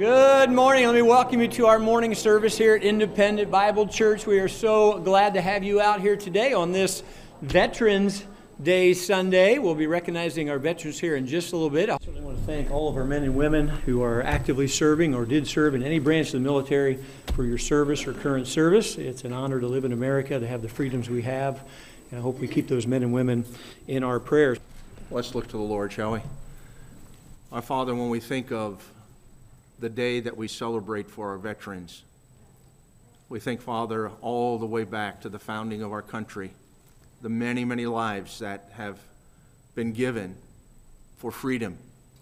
Good morning. Let me welcome you to our morning service here at Independent Bible Church. We are so glad to have you out here today on this Veterans Day Sunday. We'll be recognizing our veterans here in just a little bit. I certainly want to thank all of our men and women who are actively serving or did serve in any branch of the military for your service or current service. It's an honor to live in America, to have the freedoms we have, and I hope we keep those men and women in our prayers. Let's look to the Lord, shall we? Our Father, when we think of the day that we celebrate for our veterans, we think, Father, all the way back to the founding of our country, the many, many lives that have been given for freedom.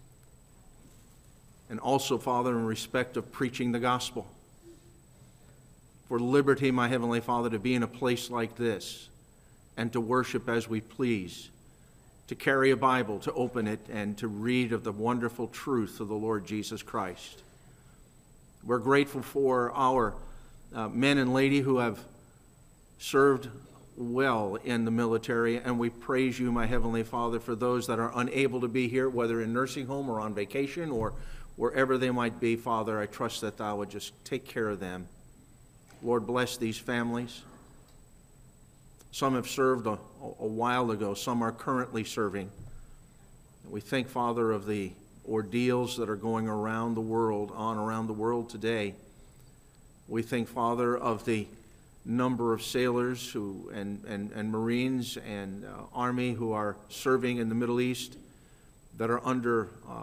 And also, Father, in respect of preaching the gospel, for liberty, my Heavenly Father, to be in a place like this and to worship as we please, to carry a Bible, to open it, and to read of the wonderful truth of the Lord Jesus Christ. We're grateful for our men and lady who have served well in the military, and we praise you, my Heavenly Father, for those that are unable to be here, whether in nursing home or on vacation or wherever they might be. Father, I trust that thou would just take care of them. Lord, bless these families. Some have served a while ago. Some are currently serving. We thank, Father, of the ordeals that are going around the world today. We think, Father, of the number of sailors and Marines and Army who are serving in the Middle East that are under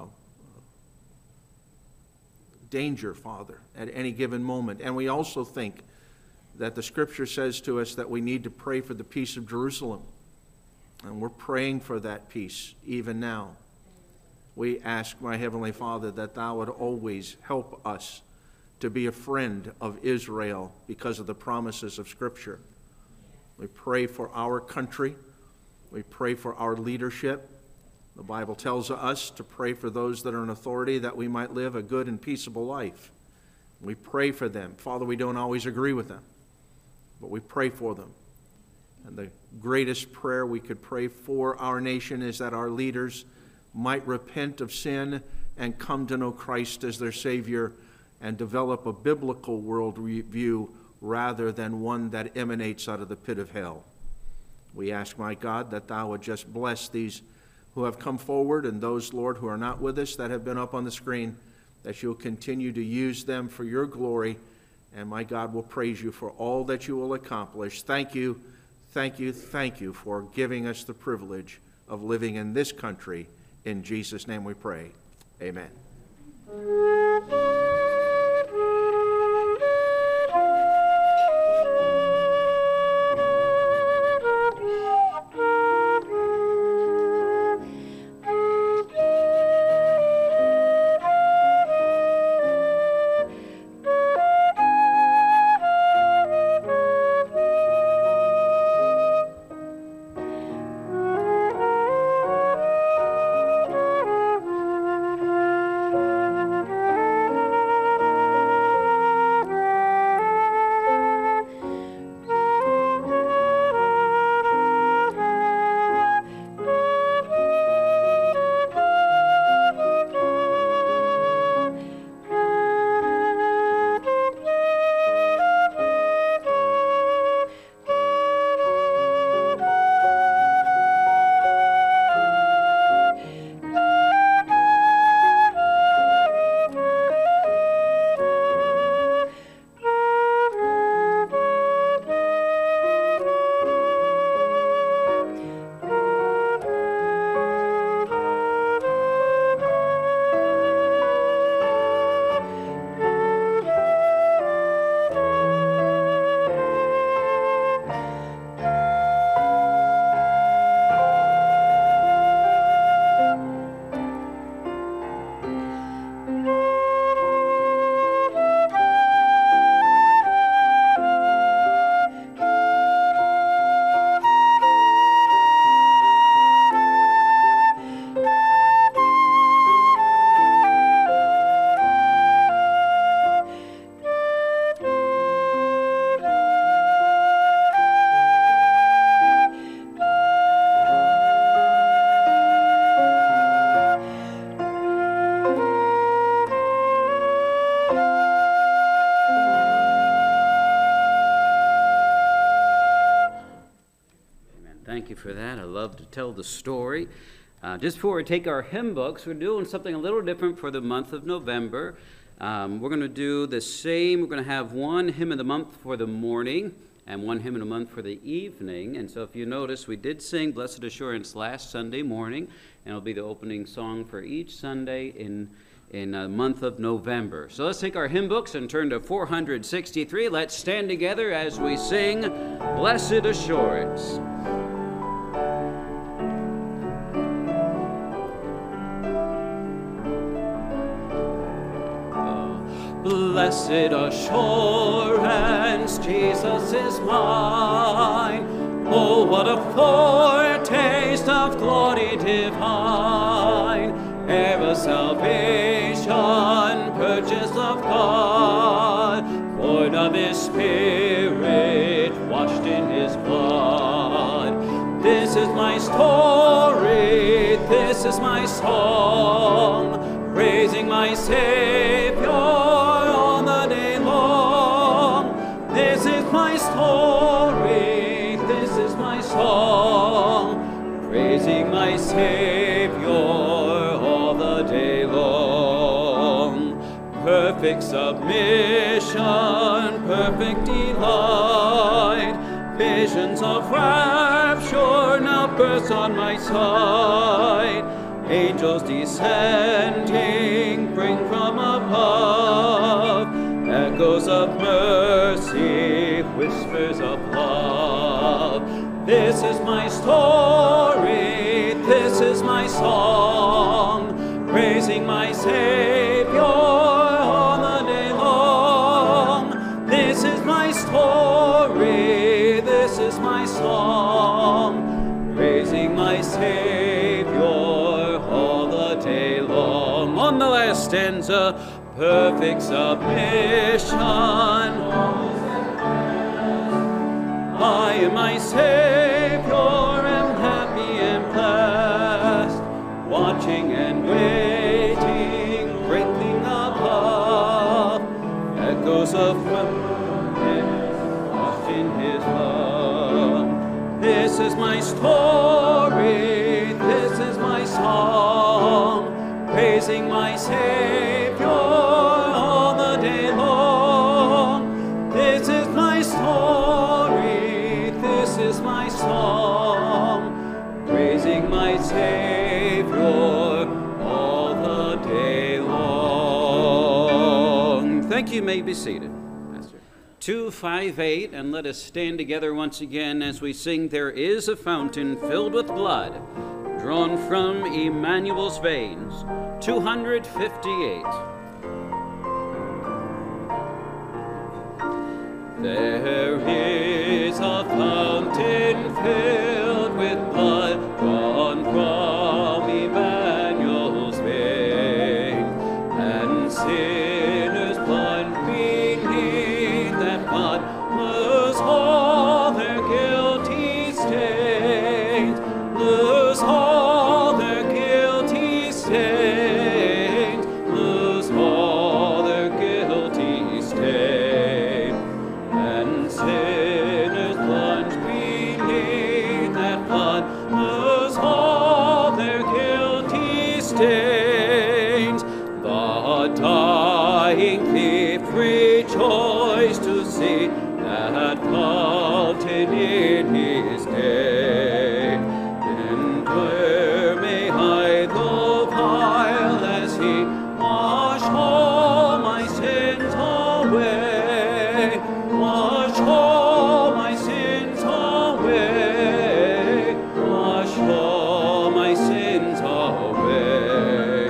danger, Father, at any given moment. And we also think that the Scripture says to us that we need to pray for the peace of Jerusalem. And we're praying for that peace even now. We ask, my Heavenly Father, that thou would always help us to be a friend of Israel because of the promises of Scripture. We pray for our country. We pray for our leadership. The Bible tells us to pray for those that are in authority, that we might live a good and peaceable life. We pray for them. Father, we don't always agree with them, but we pray for them. And the greatest prayer we could pray for our nation is that our leaders might repent of sin and come to know Christ as their Savior and develop a biblical worldview rather than one that emanates out of the pit of hell. We ask, my God, that thou would just bless these who have come forward and those, Lord, who are not with us that have been up on the screen, that you'll continue to use them for your glory. And my God, will praise you for all that you will accomplish. Thank you, thank you, thank you for giving us the privilege of living in this country. In Jesus' name we pray. Amen. you for that. I love to tell the story. Just before we take our hymn books, we're doing something a little different for the month of November. We're going to do the same. We're going to have one hymn of the month for the morning and one hymn of the month for the evening. And so if you notice, we did sing Blessed Assurance last Sunday morning, and it'll be the opening song for each Sunday in the month of November. So let's take our hymn books and turn to 463. Let's stand together as we sing Blessed Assurance. Blessed assurance, Jesus is mine. Oh, what a foretaste of glory divine, heir of salvation, purchased of God, born of His Spirit, washed in His blood. This is my story, this is my song, praising my Savior all the day long. This is my story, this is my song, praising my Savior all the day long. Perfect submission, perfect delight, visions of rapture now burst on my sight. Angels descending bring from above echoes of mercy, whispers of love. This is my story, this is my song, praising my Savior all the day long. This is my story, this is my song, praising my Savior all the day long. On the last stanza, perfect submission, I and my Savior am happy and blessed, watching and waiting, greatly above, echoes of wonders washed in His love. This is my story, this is my song, praising my Savior all the day long. This is my story, this is my song, praising my Savior all the day long. Thank you. You may be seated. 258, and let us stand together once again as we sing There is a Fountain Filled with Blood, drawn from Emmanuel's veins. 258. There is a fountain filled with blood, drawn from Emmanuel's veins, and sinners plunged beneath that flood lose all their guilty stains, lose all their guilty stains, lose all their guilty stains, and sinners plunged beneath that flood lose all their guilty stains. The dying thief rejoiced to see that fountain in his day, and where may hide the vial as he washed all my sins away, wash all my sins away, wash all my sins away.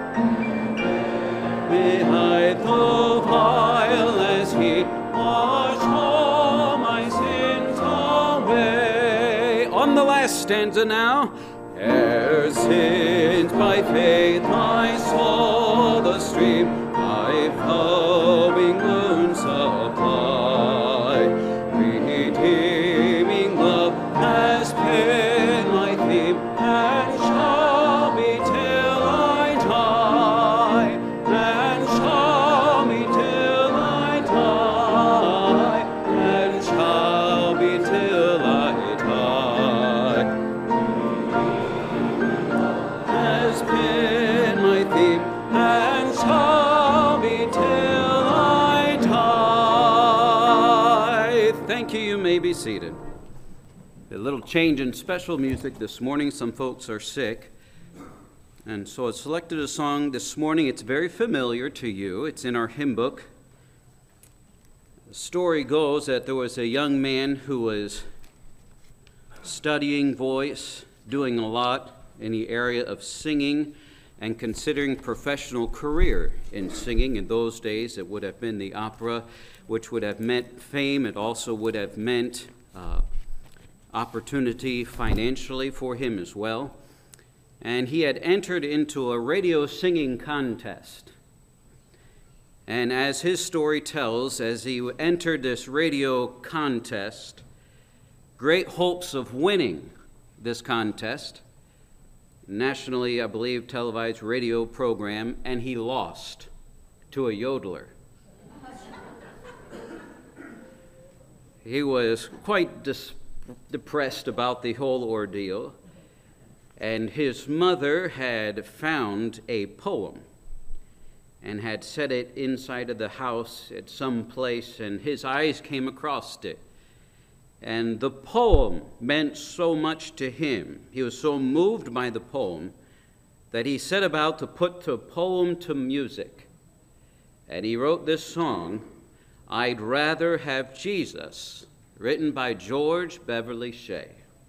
Behind the vial as he washed all my sins away. On the last stanza now. Ere since by faith I saw the stream, my flowing wounds supply. Redeeming love has been my theme, and shall be till I die, and shall be till I die, and shall be till I die. may be seated. A little change in special music this morning. Some folks are sick. And so I selected a song this morning. It's very familiar to you. It's in our hymn book. The story goes that there was a young man who was studying voice, doing a lot in the area of singing, and considering professional career in singing. In those days, it would have been the opera, which would have meant fame. It also would have meant opportunity financially for him as well. And he had entered into a radio singing contest. And as his story tells, as he entered this radio contest, great hopes of winning this contest, nationally, I believe, televised radio program, and he lost to a yodeler. He was quite depressed about the whole ordeal, and his mother had found a poem and had set it inside of the house at some place, and his eyes came across it. And the poem meant so much to him. He was so moved by the poem that he set about to put the poem to music. And he wrote this song, "I'd Rather Have Jesus," written by George Beverly Shea.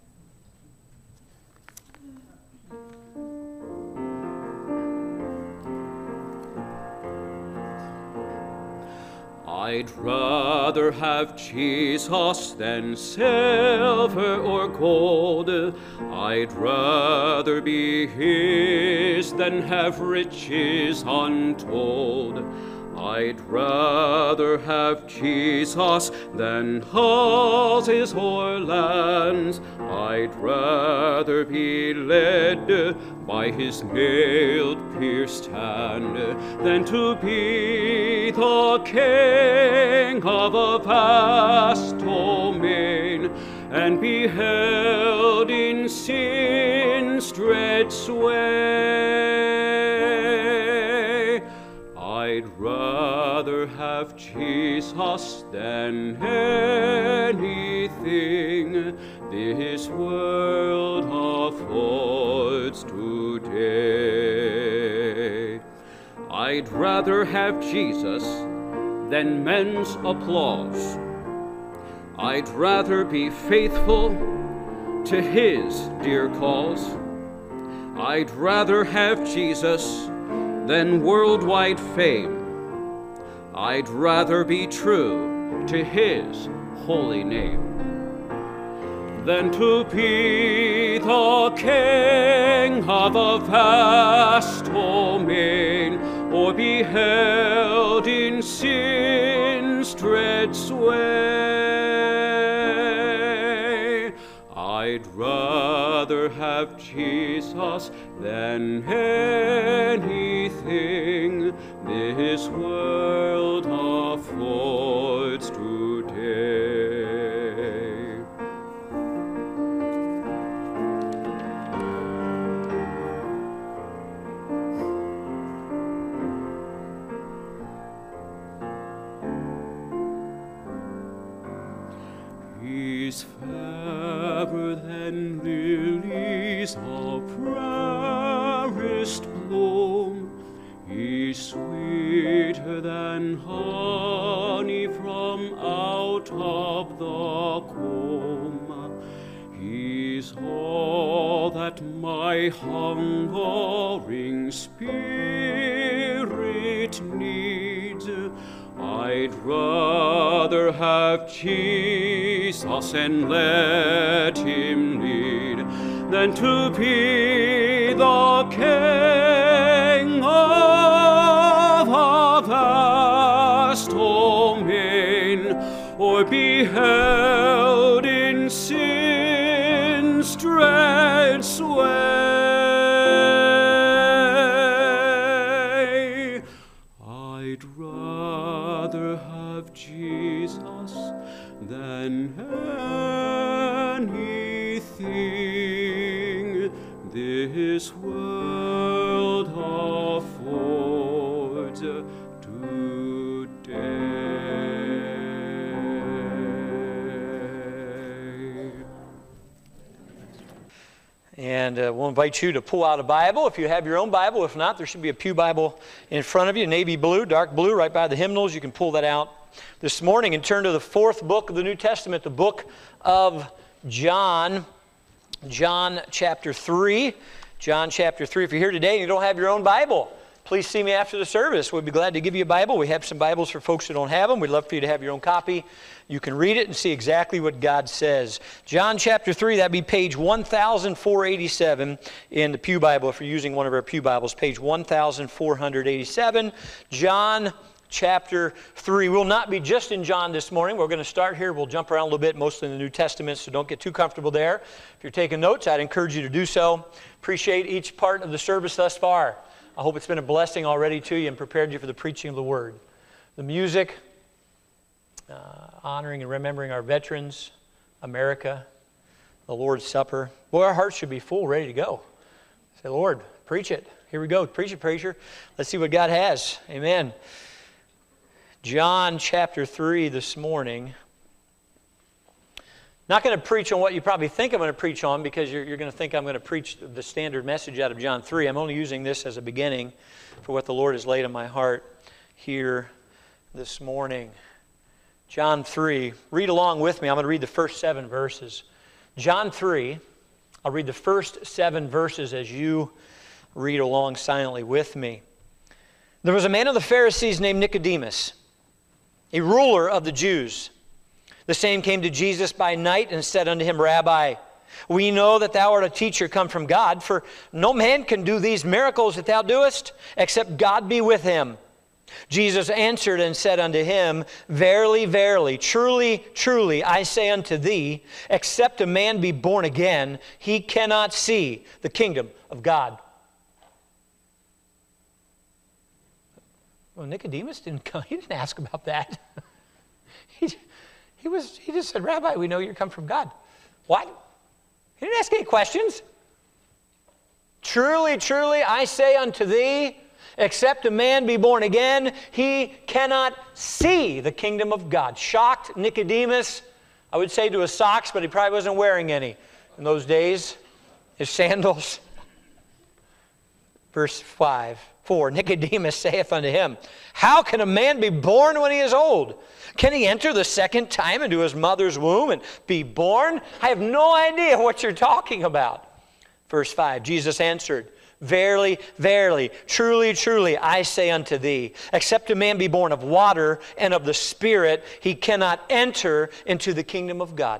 I'd rather have Jesus than silver or gold. I'd rather be his than have riches untold. I'd rather have Jesus than houses or lands. I'd rather be led by his nail-pierced hand than to be the king of a vast domain and be held in sin's dread sway. I'd rather have Jesus than anything this world affords today. I'd rather have Jesus than men's applause. I'd rather be faithful to his dear cause. I'd rather have Jesus than worldwide fame. I'd rather be true to his holy name than to be the king of a vast domain or be held in sin's dread sway. I'd rather have Jesus than anything this world affords today. He's fairer than lilies of rarest bloom. He's sweeter than honey from out of the comb. He's all that my hungering spirit needs. I'd rather have Jesus and let him lead than to be the king of a vast domain or be held in sin's dread sway. I'd rather have Jesus than anything this world affords today. And we'll invite you to pull out a Bible if you have your own Bible. If not, there should be a pew Bible in front of you, navy blue, dark blue, right by the hymnals. You can pull that out this morning and turn to the fourth book of the New Testament, the book of John. John chapter 3. John chapter 3. If you're here today and you don't have your own Bible, please see me after the service. We'd be glad to give you a Bible. We have some Bibles for folks who don't have them. We'd love for you to have your own copy. You can read it and see exactly what God says. John chapter 3, that'd be page 1487 in the Pew Bible if you're using one of our Pew Bibles, page 1487. John chapter 3. We'll not be just in John this morning. We're going to start here. We'll jump around a little bit, mostly in the New Testament, so don't get too comfortable there. If you're taking notes, I'd encourage you to do so. Appreciate each part of the service thus far. I hope it's been a blessing already to you and prepared you for the preaching of the Word. The music, honoring and remembering our veterans, America, the Lord's Supper. Boy, our hearts should be full, ready to go. Say, Lord, preach it. Here we go. Preach it, preacher. Let's see what God has. Amen. John chapter 3 this morning. Not going to preach on what you probably think I'm going to preach on because you're going to think I'm going to preach the standard message out of John 3. I'm only using this as a beginning for what the Lord has laid on my heart here this morning. John 3. Read along with me. I'm going to read the first 7 verses. John 3. I'll read the first 7 verses as you read along silently with me. There was a man of the Pharisees named Nicodemus, a ruler of the Jews. The same came to Jesus by night and said unto him, Rabbi, we know that thou art a teacher come from God, for no man can do these miracles that thou doest, except God be with him. Jesus answered and said unto him, Verily, verily, truly, truly, I say unto thee, except a man be born again, he cannot see the kingdom of God. Well, Nicodemus didn't come. He didn't ask about that. He just said, Rabbi, we know you come from God. What? He didn't ask any questions. Truly, truly, I say unto thee, except a man be born again, he cannot see the kingdom of God. Shocked Nicodemus, I would say to his socks, but he probably wasn't wearing any in those days. His sandals. Verse 4, Nicodemus saith unto him, How can a man be born when he is old? Can he enter the second time into his mother's womb and be born? I have no idea what you're talking about. Verse 5, Jesus answered, Verily, verily, truly, truly, I say unto thee, except a man be born of water and of the Spirit, he cannot enter into the kingdom of God.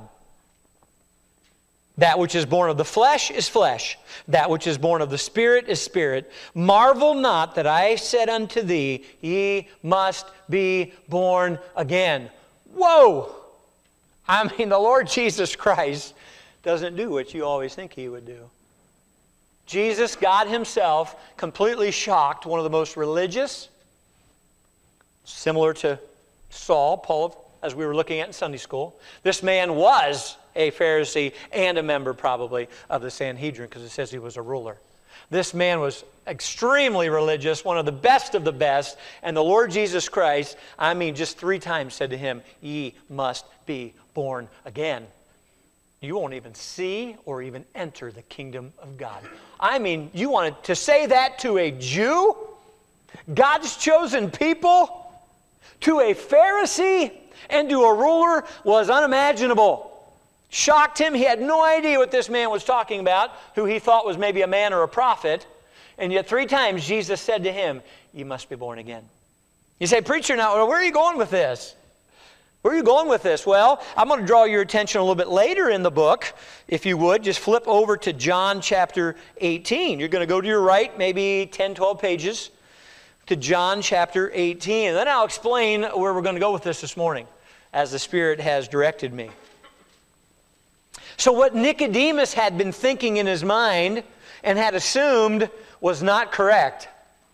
That which is born of the flesh is flesh. That which is born of the Spirit is spirit. Marvel not that I said unto thee, ye must be born again. Whoa! I mean, the Lord Jesus Christ doesn't do what you always think he would do. Jesus, God himself, completely shocked one of the most religious, similar to Saul, Paul, as we were looking at in Sunday school. This man was a Pharisee and a member probably of the Sanhedrin because it says he was a ruler. This man was extremely religious, one of the best, and the Lord Jesus Christ, just 3 times said to him, ye must be born again. You won't even see or even enter the kingdom of God. You wanted to say that to a Jew, God's chosen people, to a Pharisee, and to a ruler was unimaginable. Shocked him. He had no idea what this man was talking about, who he thought was maybe a man or a prophet. And yet 3 times Jesus said to him, you must be born again. You say, preacher, now where are you going with this? Where are you going with this? Well, I'm going to draw your attention a little bit later in the book. If you would, just flip over to John chapter 18. You're going to go to your right, maybe 10, 12 pages, to John chapter 18. And then I'll explain where we're going to go with this morning, as the Spirit has directed me. So what Nicodemus had been thinking in his mind and had assumed was not correct.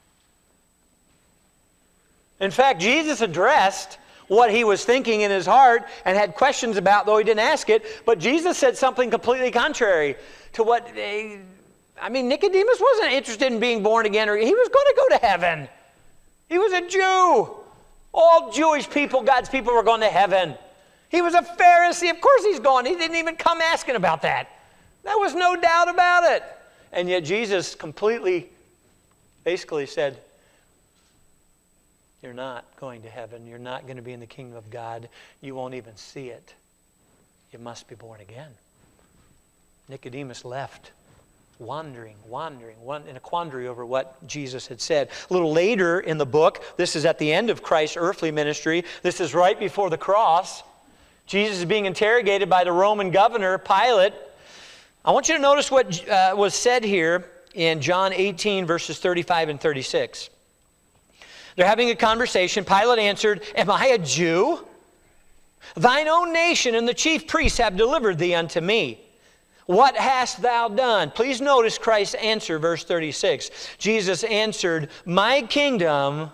In fact, Jesus addressed what he was thinking in his heart and had questions about, though he didn't ask it. But Jesus said something completely contrary to what Nicodemus wasn't interested in being born again. Or he was going to go to heaven. He was a Jew. All Jewish people, God's people, were going to heaven. He was a Pharisee. Of course he's going. He didn't even come asking about that. There was no doubt about it. And yet Jesus completely, basically said, you're not going to heaven. You're not going to be in the kingdom of God. You won't even see it. You must be born again. Nicodemus left, wandering in a quandary over what Jesus had said. A little later in the book, this is at the end of Christ's earthly ministry. This is right before the cross. Jesus is being interrogated by the Roman governor, Pilate. I want you to notice what was said here in John 18, verses 35 and 36. They're having a conversation. Pilate answered, "Am I a Jew? Thine own nation and the chief priests have delivered thee unto me. What hast thou done?" Please notice Christ's answer, verse 36. Jesus answered, "My kingdom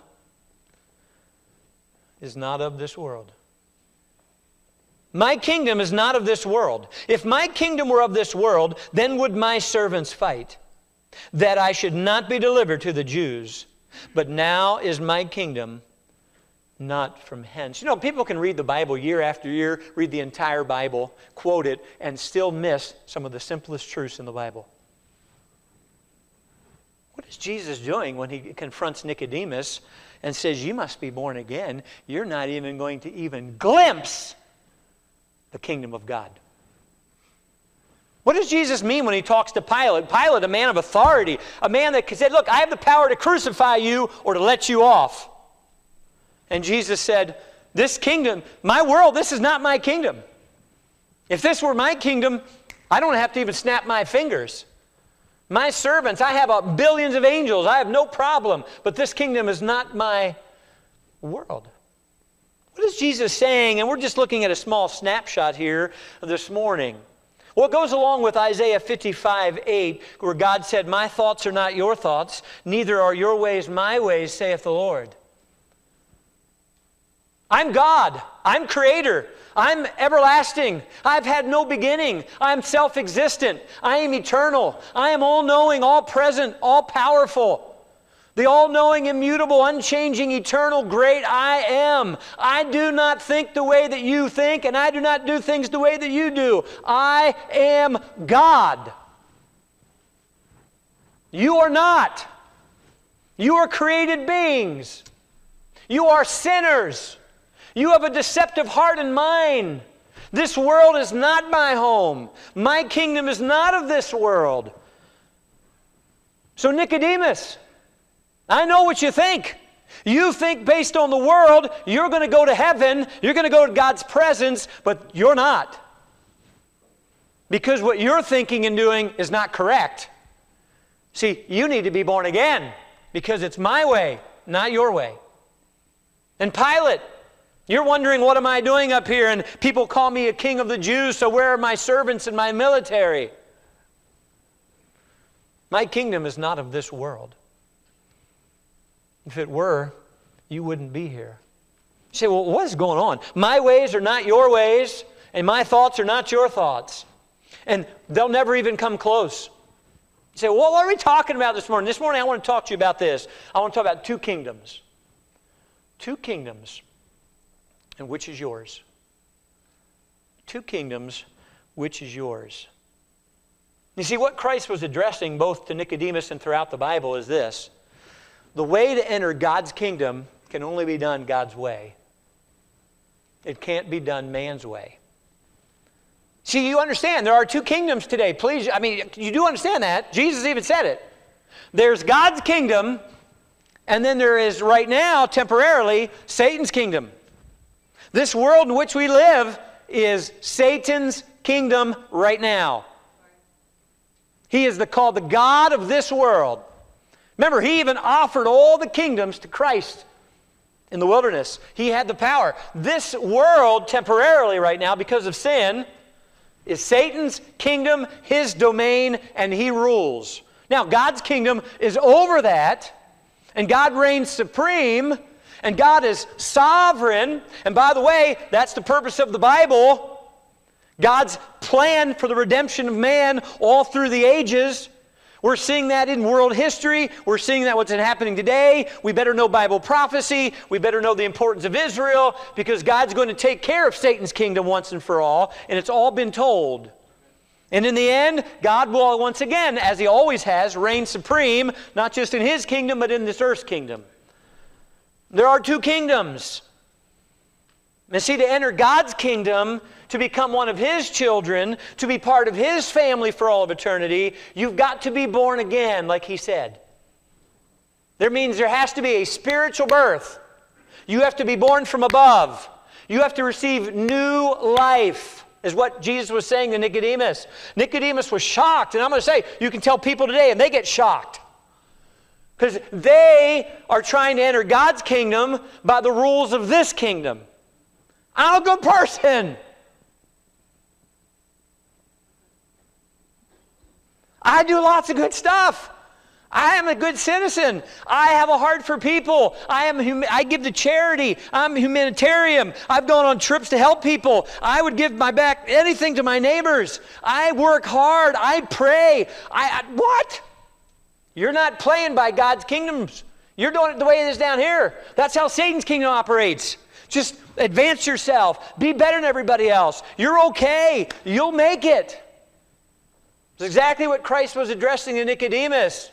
is not of this world." My kingdom is not of this world. If my kingdom were of this world, then would my servants fight, that I should not be delivered to the Jews. But now is my kingdom not from hence. You know, people can read the Bible year after year, read the entire Bible, quote it, and still miss some of the simplest truths in the Bible. What is Jesus doing when he confronts Nicodemus and says, you must be born again? You're not even going to even glimpse the kingdom of God. What does Jesus mean when he talks to Pilate? Pilate, a man of authority, a man that said, look, I have the power to crucify you or to let you off. And Jesus said, this kingdom, my world, this is not my kingdom. If this were my kingdom, I don't have to even snap my fingers. My servants, I have billions of angels. I have no problem. But this kingdom is not my world. What is Jesus saying? And we're just looking at a small snapshot here this morning. Well, it goes along with Isaiah 55:8, where God said, my thoughts are not your thoughts, neither are your ways my ways, saith the Lord. I'm God. I'm creator. I'm everlasting. I've had no beginning. I'm self-existent. I am eternal. I am all-knowing, all-present, all-powerful. The all-knowing, immutable, unchanging, eternal, great I am. I do not think the way that you think, and I do not do things the way that you do. I am God. You are not. You are created beings. You are sinners. You have a deceptive heart and mind. This world is not my home. My kingdom is not of this world. So Nicodemus, I know what you think. You think based on the world, you're going to go to heaven, you're going to go to God's presence, but you're not. Because what you're thinking and doing is not correct. See, you need to be born again, because it's my way, not your way. And Pilate, you're wondering, what am I doing up here? And people call me a king of the Jews, so where are my servants and my military? My kingdom is not of this world. If it were, you wouldn't be here. You say, well, what is going on? My ways are not your ways, and my thoughts are not your thoughts. And they'll never even come close. You say, well, what are we talking about this morning? This morning I want to talk to you about this. I want to talk about two kingdoms. Two kingdoms. And which is yours? Two kingdoms, which is yours? You see, what Christ was addressing both to Nicodemus and throughout the Bible is this. The way to enter God's kingdom can only be done God's way. It can't be done man's way. See, you understand, there are two kingdoms today. Please, I mean, you do understand that. Jesus even said it. There's God's kingdom, and then there is right now, temporarily, Satan's kingdom. This world in which we live is Satan's kingdom right now. He is called the God of this world. Remember, he even offered all the kingdoms to Christ in the wilderness. He had the power. This world, temporarily right now, because of sin, is Satan's kingdom, his domain, and he rules. Now, God's kingdom is over that, and God reigns supreme, and God is sovereign. And by the way, that's the purpose of the Bible. God's plan for the redemption of man all through the ages. We're seeing that in world history. We're seeing that what's happening today. We better know Bible prophecy. We better know the importance of Israel, because God's going to take care of Satan's kingdom once and for all, and it's all been told. And in the end, God will once again, as He always has, reign supreme, not just in His kingdom, but in this earth's kingdom. There are two kingdoms. And see, to enter God's kingdom, to become one of His children, to be part of His family for all of eternity, you've got to be born again, like He said. That means there has to be a spiritual birth. You have to be born from above. You have to receive new life, is what Jesus was saying to Nicodemus. Nicodemus was shocked, and I'm going to say, you can tell people today, and they get shocked. Because they are trying to enter God's kingdom by the rules of this kingdom. I'm a good person. I do lots of good stuff. I am a good citizen. I have a heart for people. I give to charity. I'm humanitarian. I've gone on trips to help people. I would give my back anything to my neighbors. I work hard. I pray. What? You're not playing by God's kingdoms. You're doing it the way it is down here. That's how Satan's kingdom operates. Just advance yourself. Be better than everybody else. You're okay. You'll make it. It's exactly what Christ was addressing to Nicodemus.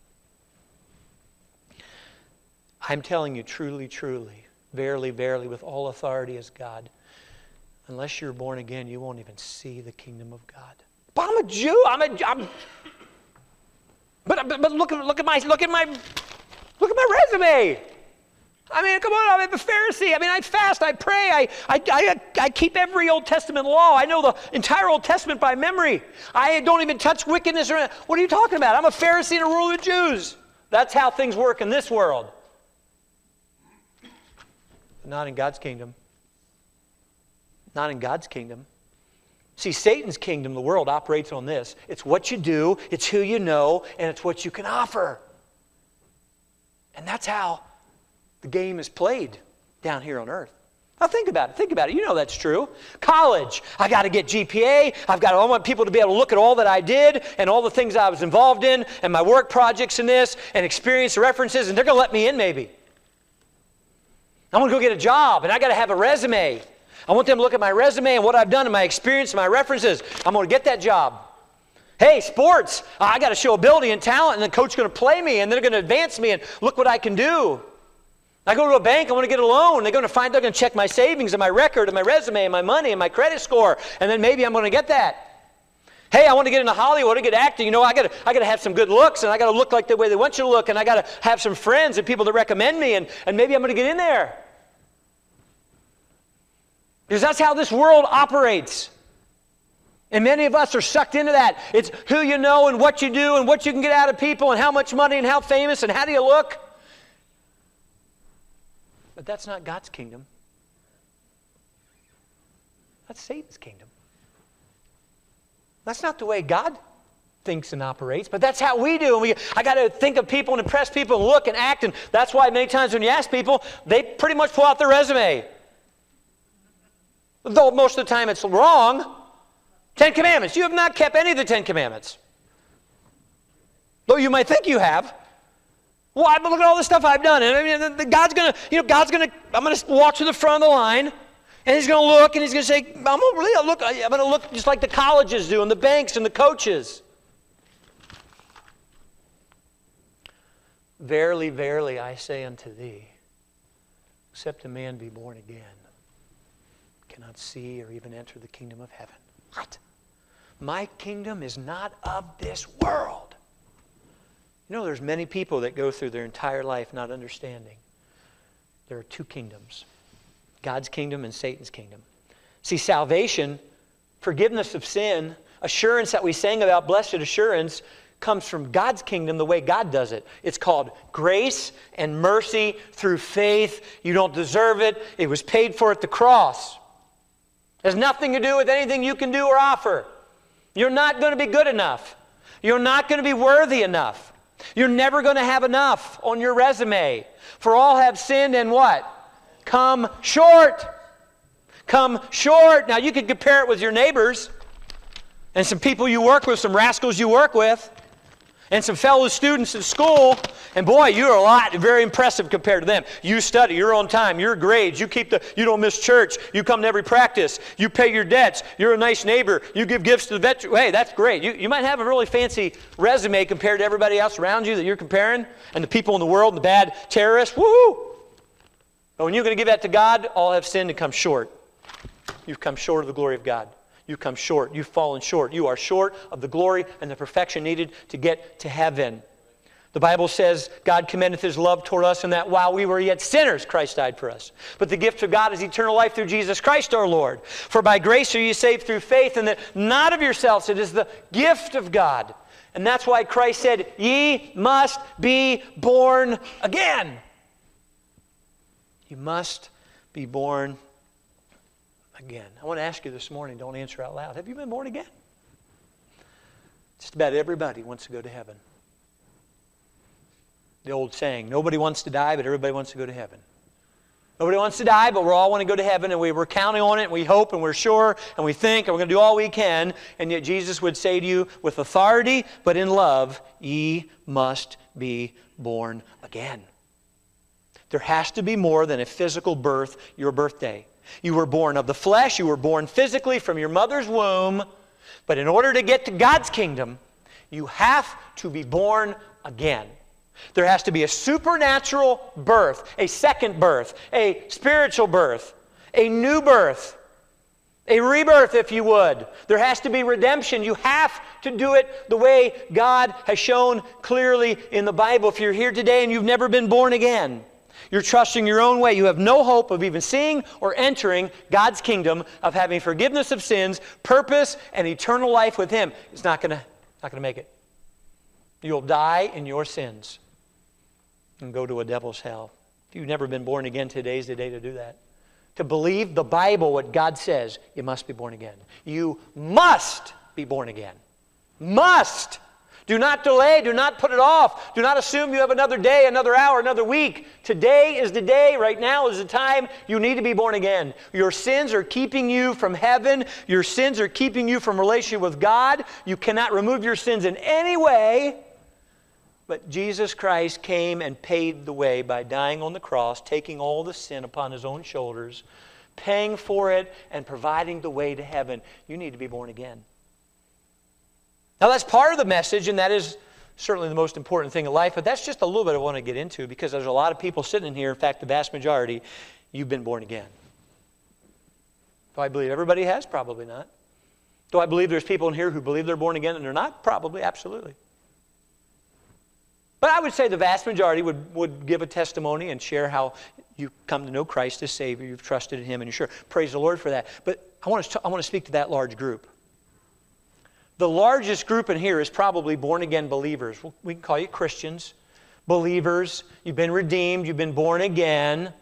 I'm telling you truly, truly, verily, verily, with all authority as God, unless you're born again, you won't even see the kingdom of God. But I'm a Jew. But look at my resume. I mean, come on, I'm a Pharisee. I mean, I fast, I pray, I keep every Old Testament law. I know the entire Old Testament by memory. I don't even touch wickedness. What are you talking about? I'm a Pharisee and a ruler of the Jews. That's how things work in this world. But not in God's kingdom. Not in God's kingdom. See, Satan's kingdom, the world, operates on this. It's what you do, it's who you know, and it's what you can offer. And that's how the game is played down here on earth. Now think about it. Think about it. You know that's true. College. I got to get GPA. I want people to be able to look at all that I did and all the things I was involved in and my work projects in this and experience references, and they're going to let me in maybe. I want to go get a job, and I got to have a resume. I want them to look at my resume and what I've done and my experience and my references. I'm going to get that job. Hey, sports. I got to show ability and talent, and the coach's going to play me, and they're going to advance me, and look what I can do. I go to a bank, I want to get a loan. They're going to check my savings and my record and my resume and my money and my credit score, and then maybe I'm going to get that. Hey, I want to get into Hollywood, I get acting. You know, I got to have some good looks, and I got to look like the way they want you to look, and I got to have some friends and people that recommend me, and maybe I'm going to get in there. Because that's how this world operates. And many of us are sucked into that. It's who you know and what you do and what you can get out of people and how much money and how famous and how do you look. But that's not God's kingdom. That's Satan's kingdom. That's not the way God thinks and operates, but that's how we do. And I got to think of people and impress people and look and act, and that's why many times when you ask people, they pretty much pull out their resume. Though most of the time it's wrong. 10 Commandments. You have not kept any of the 10 Commandments. Though you might think you have. Well, look at all the stuff I've done. And I mean, I'm going to walk to the front of the line, and He's going to look, and He's going to say, I'm going to look just like the colleges do, and the banks, and the coaches. Verily, verily, I say unto thee, except a man be born again, cannot see or even enter the kingdom of heaven. What? My kingdom is not of this world. You know, there's many people that go through their entire life not understanding. There are two kingdoms, God's kingdom and Satan's kingdom. See, salvation, forgiveness of sin, assurance that we sang about, blessed assurance, comes from God's kingdom the way God does it. It's called grace and mercy through faith. You don't deserve it. It was paid for at the cross. It has nothing to do with anything you can do or offer. You're not going to be good enough. You're not going to be worthy enough. You're never going to have enough on your resume. For all have sinned and what? Come short. Come short. Now you can compare it with your neighbors and some people you work with, some rascals you work with. and some fellow students in school, and boy, you're very impressive compared to them. You study, you're on time, your grades, you don't miss church, you come to every practice, you pay your debts, you're a nice neighbor, you give gifts to the veterans. Hey, that's great. You might have a really fancy resume compared to everybody else around you that you're comparing, and the people in the world, and the bad terrorists, woohoo! But when you're going to give that to God, all have sinned and come short. You've come short of the glory of God. You've come short. You've fallen short. You are short of the glory and the perfection needed to get to heaven. The Bible says God commendeth His love toward us in that while we were yet sinners, Christ died for us. But the gift of God is eternal life through Jesus Christ our Lord. For by grace are you saved through faith, and that not of yourselves. It is the gift of God. And that's why Christ said, ye must be born again. You must be born again. I want to ask you this morning, don't answer out loud. Have you been born again? Just about everybody wants to go to heaven. The old saying, nobody wants to die, but everybody wants to go to heaven. Nobody wants to die, but we all want to go to heaven, and we're counting on it, and we hope, and we're sure, and we think, and we're going to do all we can, and yet Jesus would say to you with authority, but in love, ye must be born again. There has to be more than a physical birth, your birthday. You were born of the flesh, you were born physically from your mother's womb, but in order to get to God's kingdom, you have to be born again. There has to be a supernatural birth, a second birth, a spiritual birth, a new birth, a rebirth, if you would. There has to be redemption. You have to do it the way God has shown clearly in the Bible. If you're here today and you've never been born again, you're trusting your own way. You have no hope of even seeing or entering God's kingdom, of having forgiveness of sins, purpose, and eternal life with Him. It's not going to make it. You'll die in your sins and go to a devil's hell. If you've never been born again, today's the day to do that. To believe the Bible, what God says, you must be born again. You must be born again. Must. Do not delay. Do not put it off. Do not assume you have another day, another hour, another week. Today is the day. Right now is the time you need to be born again. Your sins are keeping you from heaven. Your sins are keeping you from relationship with God. You cannot remove your sins in any way. But Jesus Christ came and paid the way by dying on the cross, taking all the sin upon His own shoulders, paying for it, and providing the way to heaven. You need to be born again. Now that's part of the message, and that is certainly the most important thing in life, but that's just a little bit I want to get into, because there's a lot of people sitting in here, in fact the vast majority, you've been born again. Do I believe everybody has? Probably not. Do I believe there's people in here who believe they're born again and they're not? Probably, absolutely. But I would say the vast majority would give a testimony and share how you come to know Christ as Savior, you've trusted in Him, and you're sure. Praise the Lord for that. But I want to speak to that large group. The largest group in here is probably born-again believers. We can call you Christians, believers. You've been redeemed. You've been born again.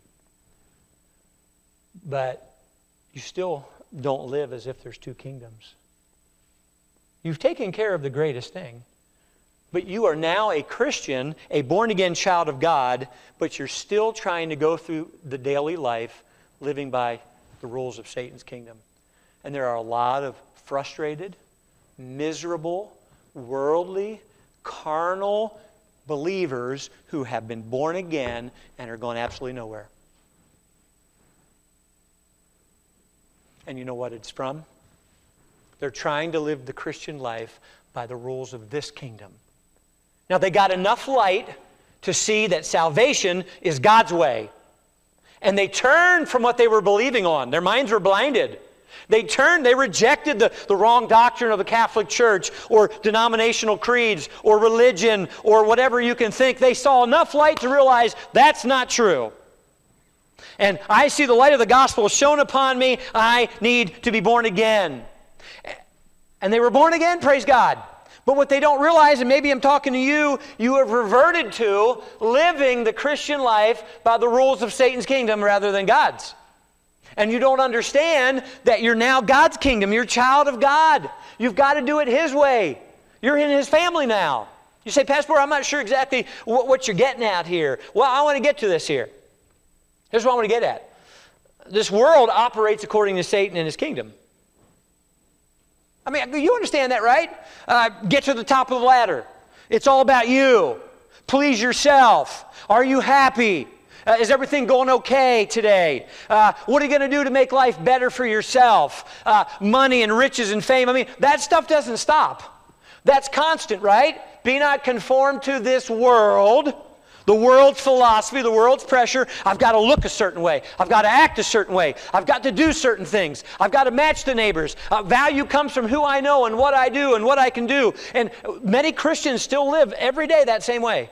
But you still don't live as if there's two kingdoms. You've taken care of the greatest thing. But you are now a Christian, a born-again child of God, but you're still trying to go through the daily life living by the rules of Satan's kingdom. And there are a lot of frustrated, miserable, worldly, carnal believers who have been born again and are going absolutely nowhere. And you know what it's from? They're trying to live the Christian life by the rules of this kingdom. Now, they got enough light to see that salvation is God's way. And they turned from what they were believing on. Their minds were blinded. They rejected the wrong doctrine of the Catholic Church or denominational creeds or religion or whatever you can think. They saw enough light to realize that's not true. And I see the light of the gospel shone upon me. I need to be born again. And they were born again, praise God. But what they don't realize, and maybe I'm talking to you, you have reverted to living the Christian life by the rules of Satan's kingdom rather than God's. And you don't understand that you're now God's kingdom. You're a child of God. You've got to do it His way. You're in His family now. You say, Pastor, I'm not sure exactly what you're getting at here. Well, I want to get to this here. Here's what I want to get at. This world operates according to Satan and his kingdom. I mean, you understand that, right? Get to the top of the ladder. It's all about you. Please yourself. Are you happy? Is everything going okay today? What are you going to do to make life better for yourself? Money and riches and fame. I mean, that stuff doesn't stop. That's constant, right? Be not conformed to this world, the world's philosophy, the world's pressure. I've got to look a certain way. I've got to act a certain way. I've got to do certain things. I've got to match the neighbors. Value comes from who I know and what I do and what I can do. And many Christians still live every day that same way.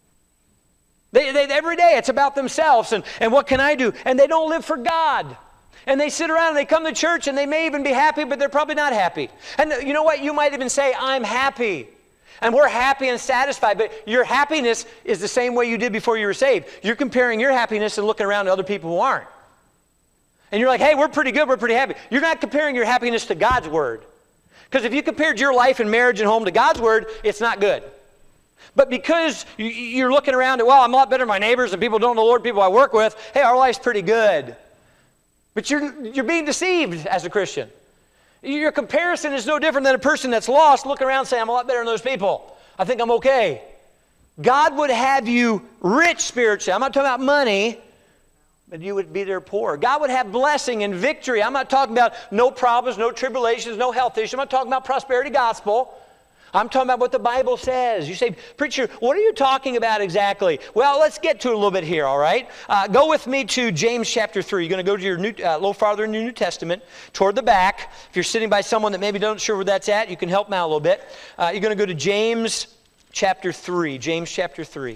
Every day it's about themselves and what can I do? And they don't live for God. And they sit around and they come to church and they may even be happy, but they're probably not happy. And you know what? You might even say, I'm happy. And we're happy and satisfied, but your happiness is the same way you did before you were saved. You're comparing your happiness and looking around at other people who aren't. And you're like, hey, we're pretty good, we're pretty happy. You're not comparing your happiness to God's Word. Because if you compared your life and marriage and home to God's Word, it's not good. But because you're looking around at, well, I'm a lot better than my neighbors and people don't know the Lord, people I work with, hey, our life's pretty good. But you're being deceived as a Christian. Your comparison is no different than a person that's lost looking around saying, I'm a lot better than those people. I think I'm okay. God would have you rich spiritually. I'm not talking about money, but you would be there poor. God would have blessing and victory. I'm not talking about no problems, no tribulations, no health issues. I'm not talking about prosperity gospel. I'm talking about what the Bible says. You say, preacher, what are you talking about exactly? Well, let's get to it a little bit here, all right? Go with me to James chapter 3. You're going to go to your a little farther in your New Testament, toward the back. If you're sitting by someone that maybe don't sure where that's at, you can help them out a little bit. You're going to go to James chapter 3. James chapter 3.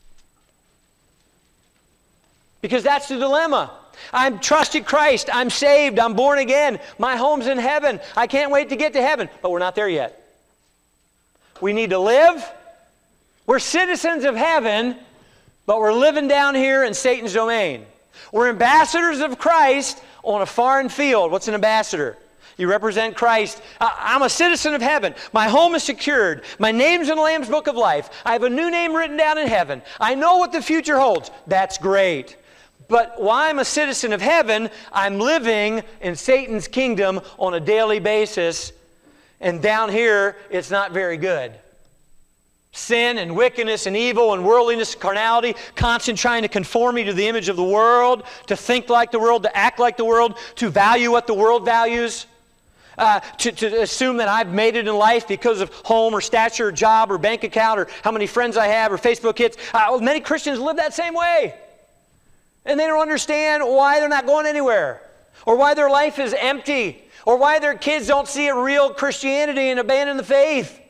Because that's the dilemma. I'm trusted Christ. I'm saved. I'm born again. My home's in heaven. I can't wait to get to heaven. But we're not there yet. We need to live. We're citizens of heaven, but we're living down here in Satan's domain. We're ambassadors of Christ on a foreign field. What's an ambassador? You represent Christ. I'm a citizen of heaven. My home is secured. My name's in the Lamb's Book of Life. I have a new name written down in heaven. I know what the future holds. That's great. But while I'm a citizen of heaven, I'm living in Satan's kingdom on a daily basis. And down here, it's not very good. Sin and wickedness and evil and worldliness and carnality, constant trying to conform me to the image of the world, to think like the world, to act like the world, to value what the world values, to assume that I've made it in life because of home or stature or job or bank account or how many friends I have or Facebook hits. Many Christians live that same way. And they don't understand why they're not going anywhere or why their life is empty. Or why their kids don't see a real Christianity and abandon the faith.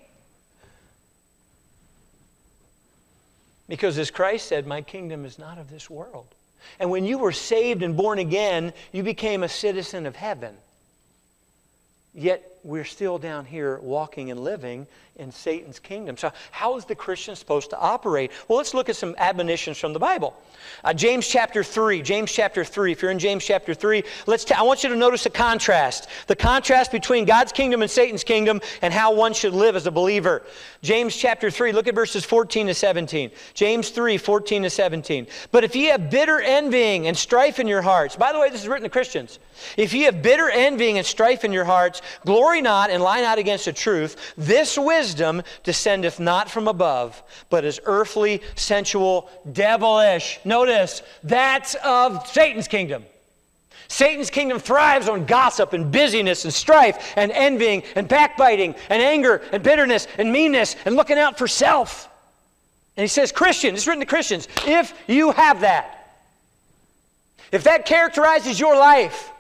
Because as Christ said, my kingdom is not of this world. And when you were saved and born again, you became a citizen of heaven. Yet we're still down here walking and living in Satan's kingdom. So how is the Christian supposed to operate? Well, let's look at some admonitions from the Bible. James chapter 3. James chapter 3. If you're in James chapter 3, I want you to notice the contrast. The contrast between God's kingdom and Satan's kingdom and how one should live as a believer. James chapter 3. Look at verses 14 to 17. James 3, 14 to 17. But if ye have bitter envying and strife in your hearts. By the way, this is written to Christians. If ye have bitter envying and strife in your hearts, glory not and lie not against the truth. This wisdom descendeth not from above, but is earthly, sensual, devilish. Notice, that's of Satan's kingdom. Satan's kingdom thrives on gossip and busyness and strife and envying and backbiting and anger and bitterness and meanness and looking out for self. And he says, Christian, it's written to Christians, if you have that, if that characterizes your life,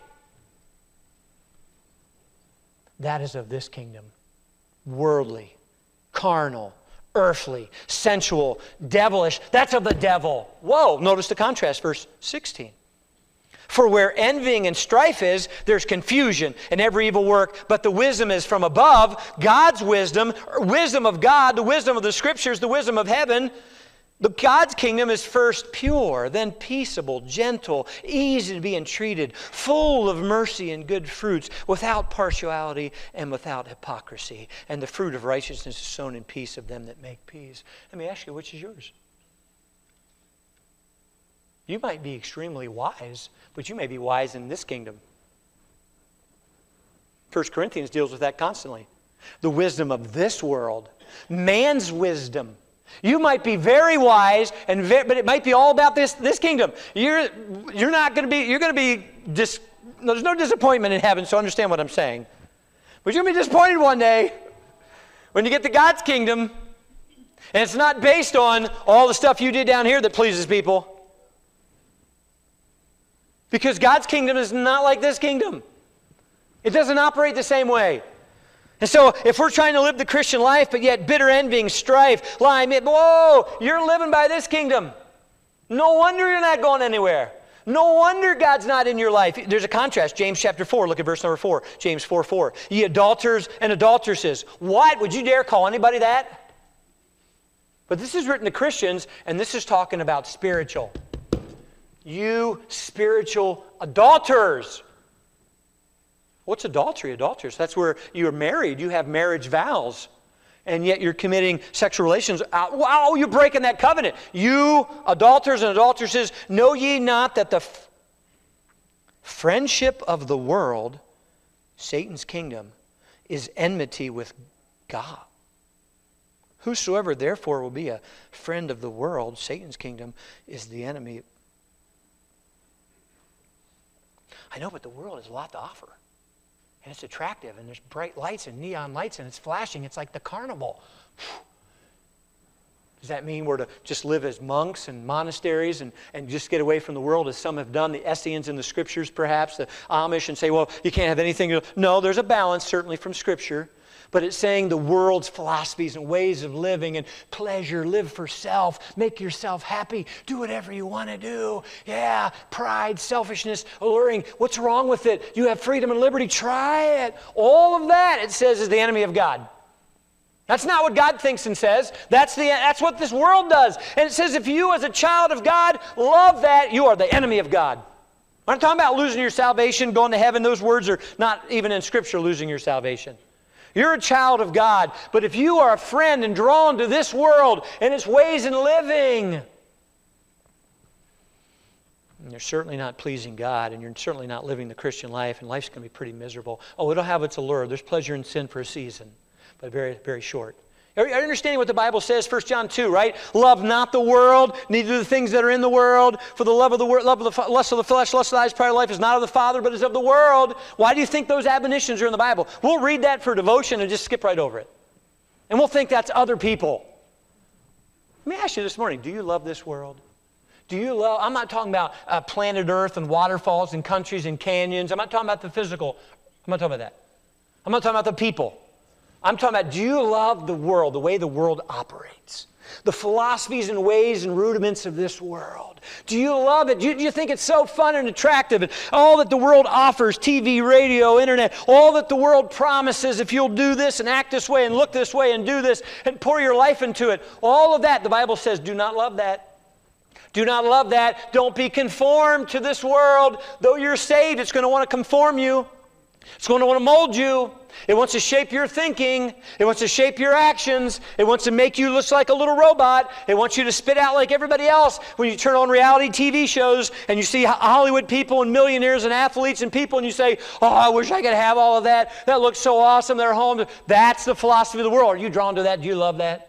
that is of this kingdom. Worldly, carnal, earthly, sensual, devilish. That's of the devil. Whoa, notice the contrast, verse 16. For where envying and strife is, there's confusion and every evil work, but the wisdom is from above. God's wisdom, wisdom of God, the wisdom of the Scriptures, the wisdom of heaven. God's kingdom is first pure, then peaceable, gentle, easy to be entreated, full of mercy and good fruits, without partiality and without hypocrisy. And the fruit of righteousness is sown in peace of them that make peace. Let me ask you, which is yours? You might be extremely wise, but you may be wise in this kingdom. 1 Corinthians deals with that constantly. The wisdom of this world. Man's wisdom. You might be very wise, but it might be all about this kingdom. You're not going to be, there's no disappointment in heaven, so understand what I'm saying. But you're going to be disappointed one day when you get to God's kingdom, and it's not based on all the stuff you did down here that pleases people. Because God's kingdom is not like this kingdom. It doesn't operate the same way. And so if we're trying to live the Christian life, but yet bitter envying, strife, lying, whoa, you're living by this kingdom. No wonder you're not going anywhere. No wonder God's not in your life. There's a contrast. James chapter 4, look at verse number 4. James 4:4. Ye adulterers and adulteresses. What? Would you dare call anybody that? But this is written to Christians, and this is talking about spiritual. You spiritual adulterers. What's adultery? Adulterers. That's where you're married. You have marriage vows. And yet you're committing sexual relations. Wow, you're breaking that covenant. You adulterers and adulteresses, know ye not that the friendship of the world, Satan's kingdom, is enmity with God? Whosoever therefore will be a friend of the world, Satan's kingdom, is the enemy. I know, but the world has a lot to offer. And it's attractive, and there's bright lights and neon lights, and it's flashing. It's like the carnival. Does that mean we're to just live as monks and monasteries and just get away from the world as some have done, the Essenes in the Scriptures perhaps, the Amish, and say, well, you can't have anything? No, there's a balance certainly from Scripture. But it's saying the world's philosophies and ways of living and pleasure, live for self, make yourself happy, do whatever you want to do. Yeah, pride, selfishness, alluring. What's wrong with it? You have freedom and liberty. Try it. All of that, it says, is the enemy of God. That's not what God thinks and says. That's what this world does. And it says if you as a child of God love that, you are the enemy of God. I'm not talking about losing your salvation, going to heaven. Those words are not even in Scripture, losing your salvation. You're a child of God, but if you are a friend and drawn to this world and its ways in living, and you're certainly not pleasing God, and you're certainly not living the Christian life, and life's going to be pretty miserable. Oh, it'll have its allure. There's pleasure in sin for a season, but very, very short. Are you understanding what the Bible says? 1 John 2, right? Love not the world, neither the things that are in the world. For the love of the world, lust of the flesh, lust of the eyes, pride of life is not of the Father, but is of the world. Why do you think those admonitions are in the Bible? We'll read that for devotion and just skip right over it. And we'll think that's other people. Let me ask you this morning, do you love this world? Do you love, I'm not talking about planet Earth and waterfalls and countries and canyons. I'm not talking about the physical. I'm not talking about that. I'm not talking about the people. I'm talking about, do you love the world, the way the world operates? The philosophies and ways and rudiments of this world. Do you love it? Do you think it's so fun and attractive? And all that the world offers, TV, radio, internet, all that the world promises, if you'll do this and act this way and look this way and do this and pour your life into it, all of that, the Bible says, do not love that. Do not love that. Don't be conformed to this world. Though you're saved, it's going to want to conform you. It's going to want to mold you. It wants to shape your thinking. It wants to shape your actions. It wants to make you look like a little robot. It wants you to spit out like everybody else. When you turn on reality TV shows and you see Hollywood people and millionaires and athletes and people and you say, oh, I wish I could have all of that. That looks so awesome. They're home. That's the philosophy of the world. Are you drawn to that? Do you love that?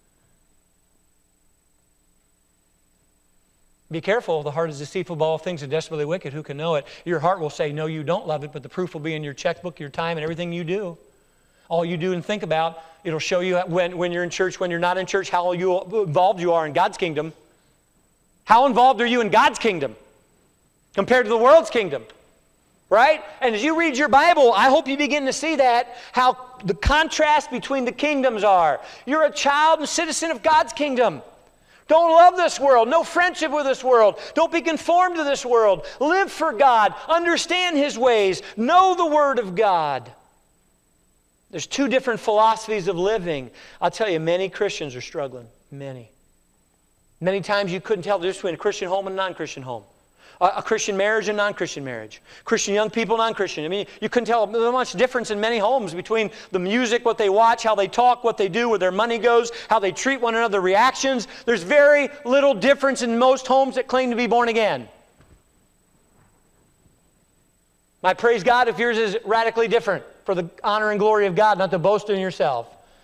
Be careful, the heart is deceitful of all things and desperately wicked. Who can know it? Your heart will say, no, you don't love it, but the proof will be in your checkbook, your time, and everything you do. All you do and think about, it'll show you when you're in church, when you're not in church, how involved you are in God's kingdom. How involved are you in God's kingdom compared to the world's kingdom? Right? And as you read your Bible, I hope you begin to see that, how the contrast between the kingdoms are. You're a child and citizen of God's kingdom. Don't love this world. No friendship with this world. Don't be conformed to this world. Live for God. Understand His ways. Know the Word of God. There's two different philosophies of living. I'll tell you, many Christians are struggling. Many. Many times you couldn't tell the difference between a Christian home and a non-Christian home. A Christian marriage and non-Christian marriage. Christian young people, non-Christian. I mean, you couldn't tell much difference in many homes between the music, what they watch, how they talk, what they do, where their money goes, how they treat one another, reactions. There's very little difference in most homes that claim to be born again. I praise God if yours is radically different for the honor and glory of God, not to boast in yourself.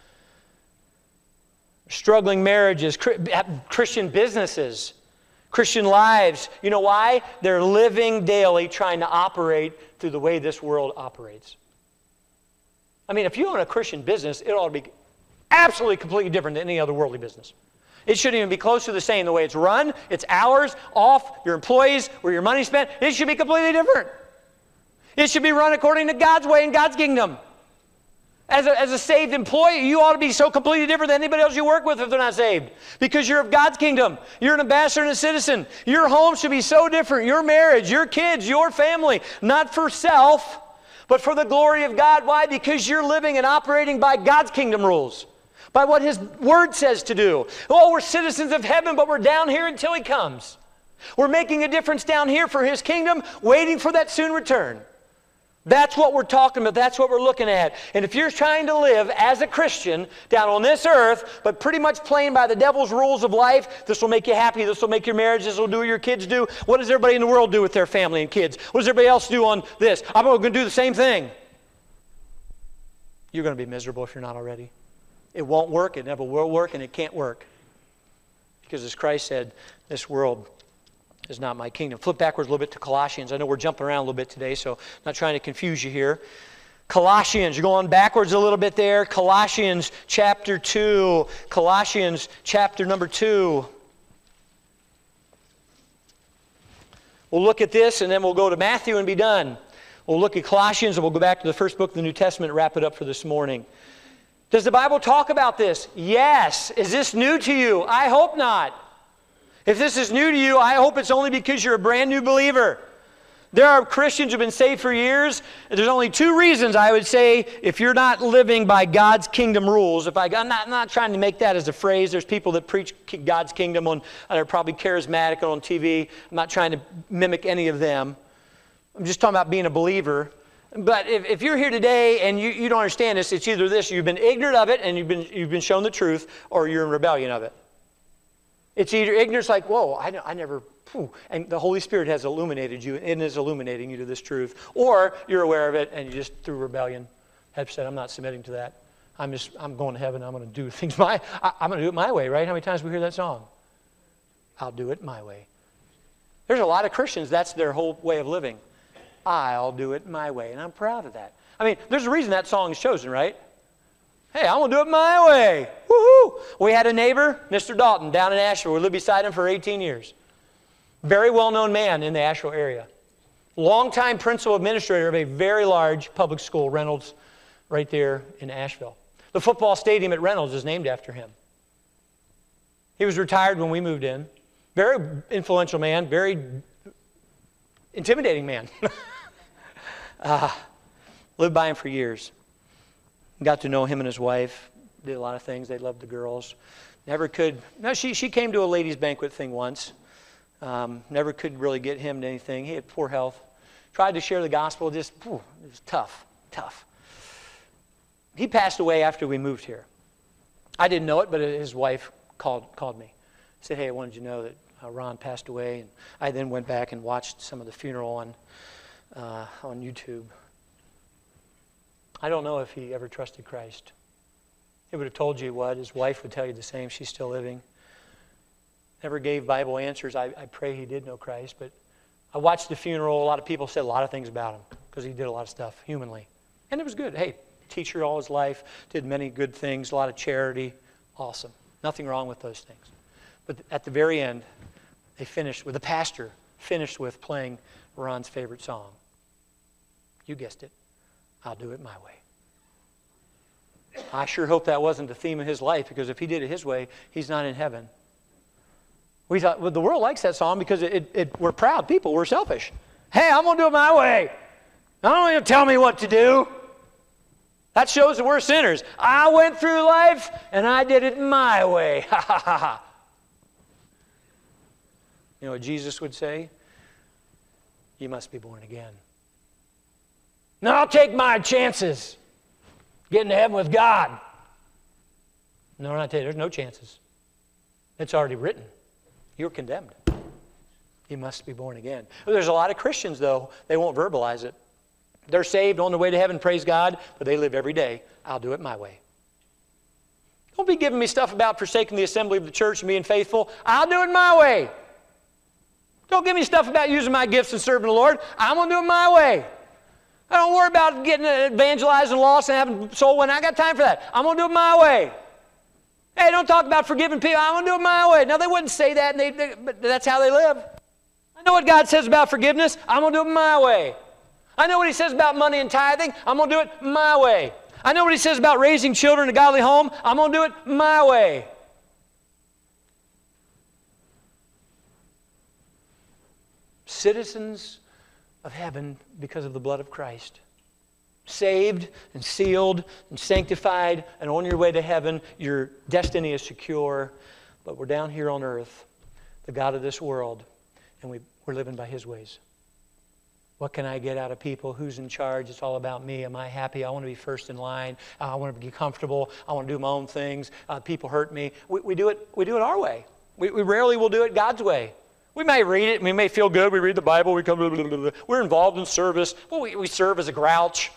Struggling marriages, Christian businesses, Christian lives. You know why? They're living daily trying to operate through the way this world operates. I mean, if you own a Christian business, it ought to be absolutely completely different than any other worldly business. It shouldn't even be close to the same. The way it's run, its hours, off, your employees, where your money's spent, it should be completely different. It should be run according to God's way and God's kingdom. As a saved employee, you ought to be so completely different than anybody else you work with if they're not saved. Because you're of God's kingdom. You're an ambassador and a citizen. Your home should be so different. Your marriage, your kids, your family. Not for self, but for the glory of God. Why? Because you're living and operating by God's kingdom rules. By what His Word says to do. Oh, we're citizens of heaven, but we're down here until He comes. We're making a difference down here for His kingdom, waiting for that soon return. That's what we're talking about. That's what we're looking at. And if you're trying to live as a Christian down on this earth, but pretty much playing by the devil's rules of life, this will make you happy, this will make your marriage, this will do what your kids do. What does everybody in the world do with their family and kids? What does everybody else do on this? I'm going to do the same thing. You're going to be miserable if you're not already. It won't work, it never will work, and it can't work. Because as Christ said, this world is not my kingdom. Flip backwards a little bit to Colossians. I know we're jumping around a little bit today, so I'm not trying to confuse you here. Colossians, you're going backwards a little bit there. Colossians chapter 2. Colossians chapter number 2. We'll look at this, and then we'll go to Matthew and be done. We'll look at Colossians, and we'll go back to the first book of the New Testament and wrap it up for this morning. Does the Bible talk about this? Yes. Is this new to you? I hope not. If this is new to you, I hope it's only because you're a brand new believer. There are Christians who have been saved for years. There's only two reasons I would say if you're not living by God's kingdom rules. I'm not trying to make that as a phrase. There's people that preach God's kingdom on, they're probably charismatic on TV. I'm not trying to mimic any of them. I'm just talking about being a believer. But if you're here today and you don't understand this, it's either this: you've been ignorant of it and you've been shown the truth, or you're in rebellion of it. It's either ignorance, like, whoa, I never, and the Holy Spirit has illuminated you and is illuminating you to this truth. Or you're aware of it and you just, through rebellion, have said, I'm not submitting to that. I'm going to heaven, I'm going to do things I'm going to do it my way, right? How many times we hear that song? I'll do it my way. There's a lot of Christians, that's their whole way of living. I'll do it my way, and I'm proud of that. I mean, there's a reason that song is chosen, right? Hey, I'm going to do it my way. Woohoo! We had a neighbor, Mr. Dalton, down in Asheville. We lived beside him for 18 years. Very well-known man in the Asheville area. Longtime principal administrator of a very large public school, Reynolds, right there in Asheville. The football stadium at Reynolds is named after him. He was retired when we moved in. Very influential man, very intimidating man. Lived by him for years. Got to know him and his wife. Did a lot of things. They loved the girls. Never could. No, she came to a ladies' banquet thing once. Never could really get him to anything. He had poor health. Tried to share the gospel. It was tough. He passed away after we moved here. I didn't know it, but his wife called me. Said, hey, I wanted you to know that Ron passed away. And I then went back and watched some of the funeral on YouTube. I don't know if he ever trusted Christ. He would have told you what. His wife would tell you the same. She's still living. Never gave Bible answers. I pray he did know Christ. But I watched the funeral. A lot of people said a lot of things about him because he did a lot of stuff humanly. And it was good. Hey, teacher all his life, did many good things, a lot of charity. Awesome. Nothing wrong with those things. But at the very end, the pastor finished with playing Ron's favorite song. You guessed it. I'll do it my way. I sure hope that wasn't the theme of his life, because if he did it his way, he's not in heaven. We thought, well, the world likes that song because we're proud people. We're selfish. Hey, I'm going to do it my way. I don't even tell me what to do. That shows that we're sinners. I went through life and I did it my way. Ha ha ha ha. You know what Jesus would say? You must be born again. No, I'll take my chances getting to heaven with God. No, I'm not telling you, there's no chances. It's already written. You're condemned. You must be born again. There's a lot of Christians, though, they won't verbalize it. They're saved on their way to heaven, praise God, but they live every day. I'll do it my way. Don't be giving me stuff about forsaking the assembly of the church and being faithful. I'll do it my way. Don't give me stuff about using my gifts and serving the Lord. I'm going to do it my way. I don't worry about getting evangelizing lost and having soul winning. I got time for that. I'm going to do it my way. Hey, don't talk about forgiving people. I'm going to do it my way. Now, they wouldn't say that, but that's how they live. I know what God says about forgiveness. I'm going to do it my way. I know what He says about money and tithing. I'm going to do it my way. I know what He says about raising children in a godly home. I'm going to do it my way. Citizens of heaven because of the blood of Christ. Saved and sealed and sanctified and on your way to heaven. Your destiny is secure. But we're down here on earth, the God of this world, and we're living by His ways. What can I get out of people? Who's in charge? It's all about me. Am I happy? I want to be first in line. I want to be comfortable. I want to do my own things. People hurt me. We do it our way. We rarely will do it God's way. We may read it, and we may feel good. We read the Bible. We come. We're involved in service. Well, we serve as a grouch.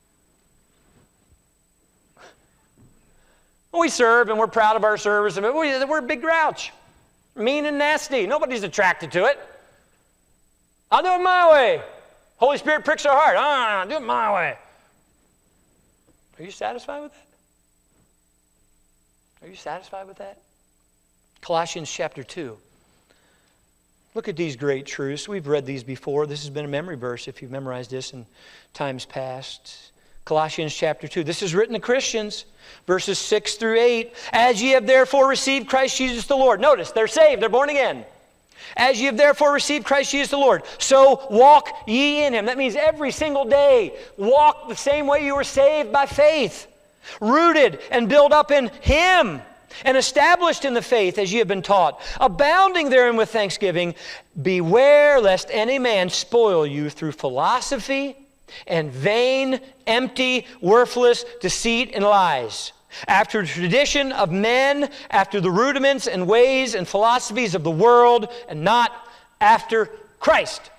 We serve, and we're proud of our service. We're a big grouch, mean and nasty. Nobody's attracted to it. I'll do it my way. Holy Spirit pricks our heart. I'll do it my way. Are you satisfied with that? Are you satisfied with that? Colossians chapter 2. Look at these great truths. We've read these before. This has been a memory verse if you've memorized this in times past. Colossians chapter 2. This is written to Christians, verses 6 through 8. As ye have therefore received Christ Jesus the Lord. Notice, they're saved. They're born again. As ye have therefore received Christ Jesus the Lord, so walk ye in Him. That means every single day, walk the same way you were saved by faith. Rooted and built up in Him, and established in the faith as ye have been taught, abounding therein with thanksgiving. Beware lest any man spoil you through philosophy and vain, empty, worthless deceit and lies, after the tradition of men, after the rudiments and ways and philosophies of the world, and not after Christ.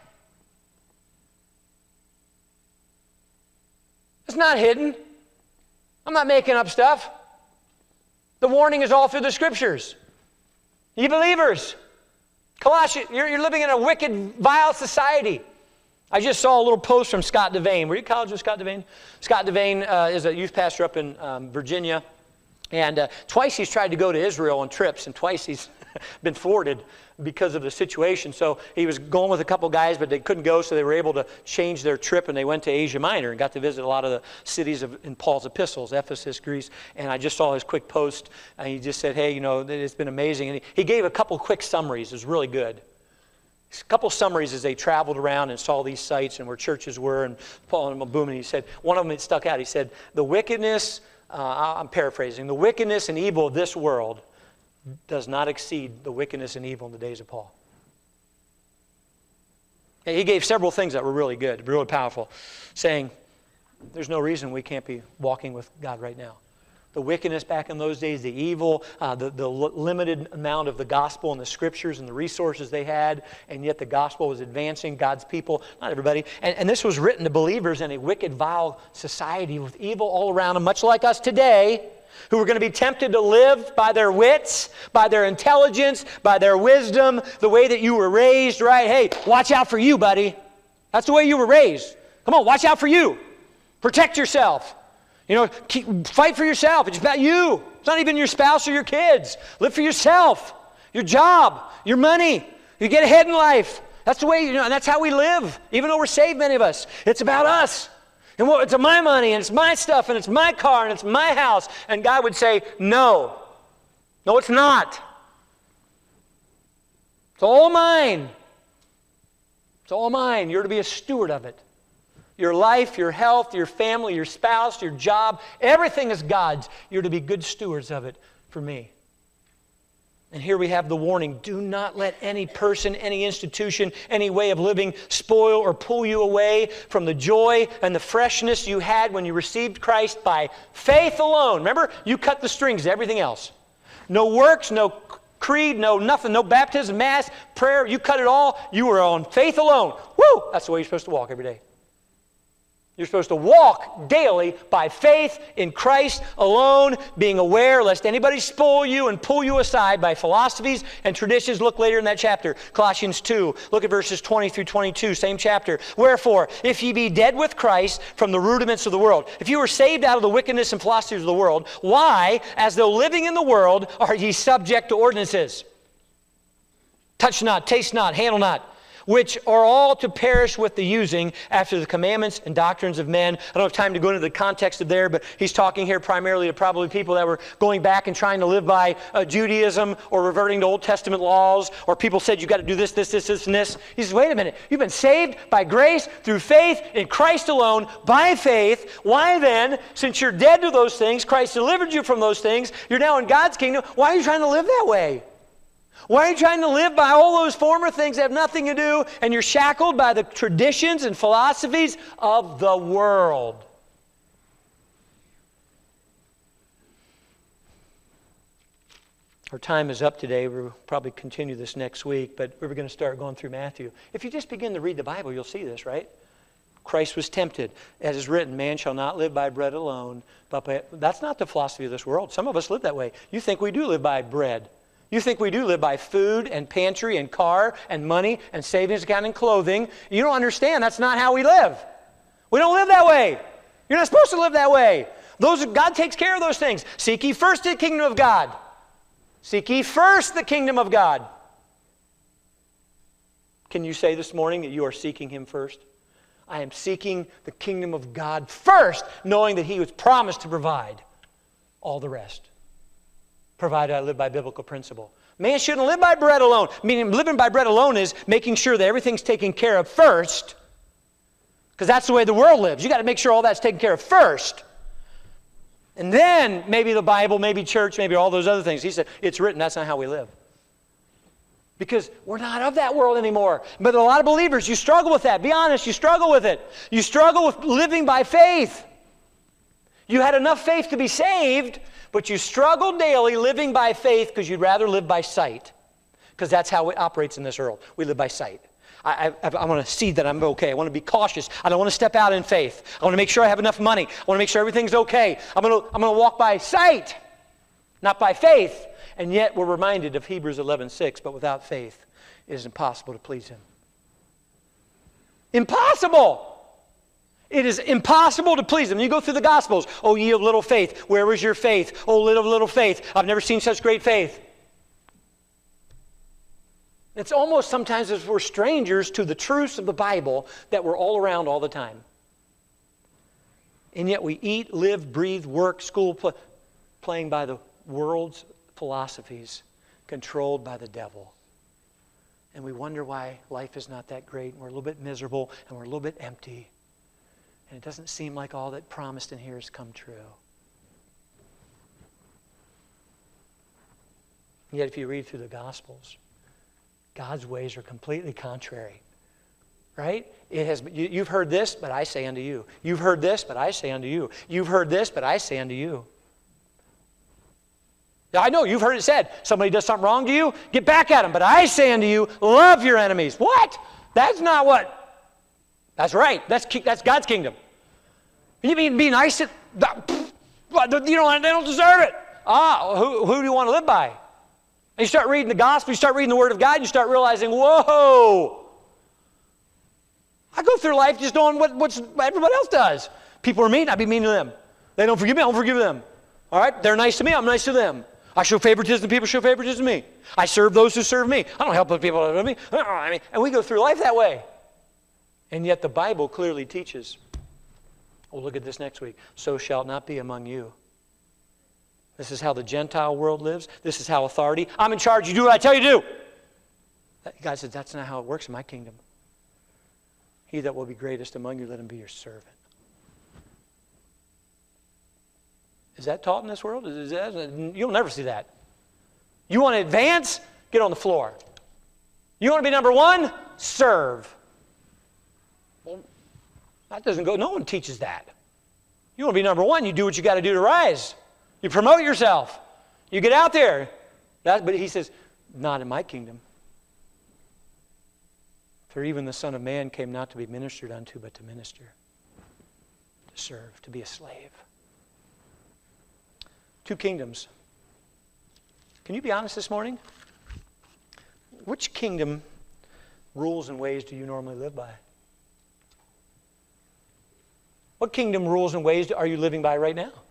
It's not hidden. I'm not making up stuff. The warning is all through the Scriptures. You believers, Colossians, you're living in a wicked, vile society. I just saw a little post from Scott Devane. Were you in college with Scott Devane? Scott Devane is a youth pastor up in Virginia. And twice he's tried to go to Israel on trips, and twice he's been thwarted because of the situation. So he was going with a couple guys, but they couldn't go, so they were able to change their trip, and they went to Asia Minor and got to visit a lot of the cities in Paul's epistles, Ephesus, Greece. And I just saw his quick post, and he just said, hey, it's been amazing. And he gave a couple quick summaries. It was really good. A couple summaries as they traveled around and saw these sites and where churches were, and Paul and boom, and he said, one of them that stuck out, he said, the wickedness, I'm paraphrasing, the wickedness and evil of this world does not exceed the wickedness and evil in the days of Paul. And he gave several things that were really good, really powerful, saying there's no reason we can't be walking with God right now. The wickedness back in those days, the evil, the limited amount of the gospel and the Scriptures and the resources they had, and yet the gospel was advancing God's people, not everybody. And this was written to believers in a wicked, vile society with evil all around them, much like us today, who were going to be tempted to live by their wits, by their intelligence, by their wisdom, the way that you were raised, right? Hey, watch out for you, buddy. That's the way you were raised. Come on, watch out for you. Protect yourself. Fight for yourself. It's about you. It's not even your spouse or your kids. Live for yourself, your job, your money. You get ahead in life. That's the way, and that's how we live, even though we're saved, many of us. It's about us. And it's my money, and it's my stuff, and it's my car, and it's my house. And God would say, no. No, it's not. It's all mine. It's all mine. You're to be a steward of it. Your life, your health, your family, your spouse, your job, everything is God's. You're to be good stewards of it for me. And here we have the warning. Do not let any person, any institution, any way of living spoil or pull you away from the joy and the freshness you had when you received Christ by faith alone. Remember, you cut the strings to everything else. No works, no creed, no nothing, no baptism, mass, prayer. You cut it all. You were on faith alone. Woo! That's the way you're supposed to walk every day. You're supposed to walk daily by faith in Christ alone, being aware lest anybody spoil you and pull you aside by philosophies and traditions. Look later in that chapter, Colossians 2. Look at verses 20 through 22, same chapter. Wherefore, if ye be dead with Christ from the rudiments of the world, if you were saved out of the wickedness and philosophies of the world, why, as though living in the world, are ye subject to ordinances? Touch not, taste not, handle not, which are all to perish with the using after the commandments and doctrines of men. I don't have time to go into the context of there, but he's talking here primarily to probably people that were going back and trying to live by Judaism or reverting to Old Testament laws, or people said you've got to do this, this, and this. He says, wait a minute, you've been saved by grace through faith in Christ alone, by faith. Why then, since you're dead to those things, Christ delivered you from those things, you're now in God's kingdom, why are you trying to live that way? Why are you trying to live by all those former things that have nothing to do, and you're shackled by the traditions and philosophies of the world? Our time is up today. We'll probably continue this next week, but we're going to start going through Matthew. If you just begin to read the Bible, you'll see this, right? Christ was tempted. As is written, man shall not live by bread alone, but by... That's not the philosophy of this world. Some of us live that way. You think we do live by bread. You think we do live by food and pantry and car and money and savings account and clothing. You don't understand. That's not how we live. We don't live that way. You're not supposed to live that way. God takes care of those things. Seek ye first the kingdom of God. Seek ye first the kingdom of God. Can you say this morning that you are seeking Him first? I am seeking the kingdom of God first, knowing that He was promised to provide all the rest. Provided I live by biblical principle. Man shouldn't live by bread alone. Meaning living by bread alone is making sure that everything's taken care of first, because that's the way the world lives. You got to make sure all that's taken care of first. And then maybe the Bible, maybe church, maybe all those other things. He said, it's written, that's not how we live. Because we're not of that world anymore. But a lot of believers, you struggle with that. Be honest, you struggle with it. You struggle with living by faith. You had enough faith to be saved, but you struggle daily living by faith because you'd rather live by sight. Because that's how it operates in this world. We live by sight. I want to see that I'm okay. I want to be cautious. I don't want to step out in faith. I want to make sure I have enough money. I want to make sure everything's okay. I'm going to walk by sight, not by faith. And yet we're reminded of Hebrews 11:6, but without faith it is impossible to please Him. Impossible! It is impossible to please Him. You go through the Gospels. Oh, ye of little faith, where was your faith? Oh, little faith, I've never seen such great faith. It's almost sometimes as we're strangers to the truths of the Bible that we're all around all the time. And yet we eat, live, breathe, work, school, playing by the world's philosophies, controlled by the devil. And we wonder why life is not that great, and we're a little bit miserable, and we're a little bit empty. And it doesn't seem like all that promised in here has come true. Yet if you read through the Gospels, God's ways are completely contrary. Right? You've heard this, but I say unto you. You've heard this, but I say unto you. You've heard this, but I say unto you. I know, you've heard it said, somebody does something wrong to you, get back at them. But I say unto you, love your enemies. What? That's not what... That's right. That's God's kingdom. You mean be nice to... They don't deserve it. Who do you want to live by? And you start reading the gospel, you start reading the Word of God, and you start realizing, whoa! I go through life just doing what everybody else does. People are mean, I be mean to them. They don't forgive me, I don't forgive them. All right? They're nice to me, I'm nice to them. I show favoritism, people show favoritism to me. I serve those who serve me. I don't help those people who help me. And we go through life that way. And yet the Bible clearly teaches, we'll look at this next week, so shall it not be among you. This is how the Gentile world lives. This is how authority, I'm in charge, you do what I tell you to do. God said, that's not how it works in my kingdom. He that will be greatest among you, let him be your servant. Is that taught in this world? You'll never see that. You want to advance? Get on the floor. You want to be number one? Serve. Well, that doesn't go, no one teaches that. You want to be number one, you do what you got to do to rise. You promote yourself. You get out there. But he says, not in my kingdom. For even the Son of Man came not to be ministered unto, but to minister. serve, to be a slave. Two kingdoms. Can you be honest this morning? Which kingdom rules and ways do you normally live by? What kingdom rules and ways are you living by right now?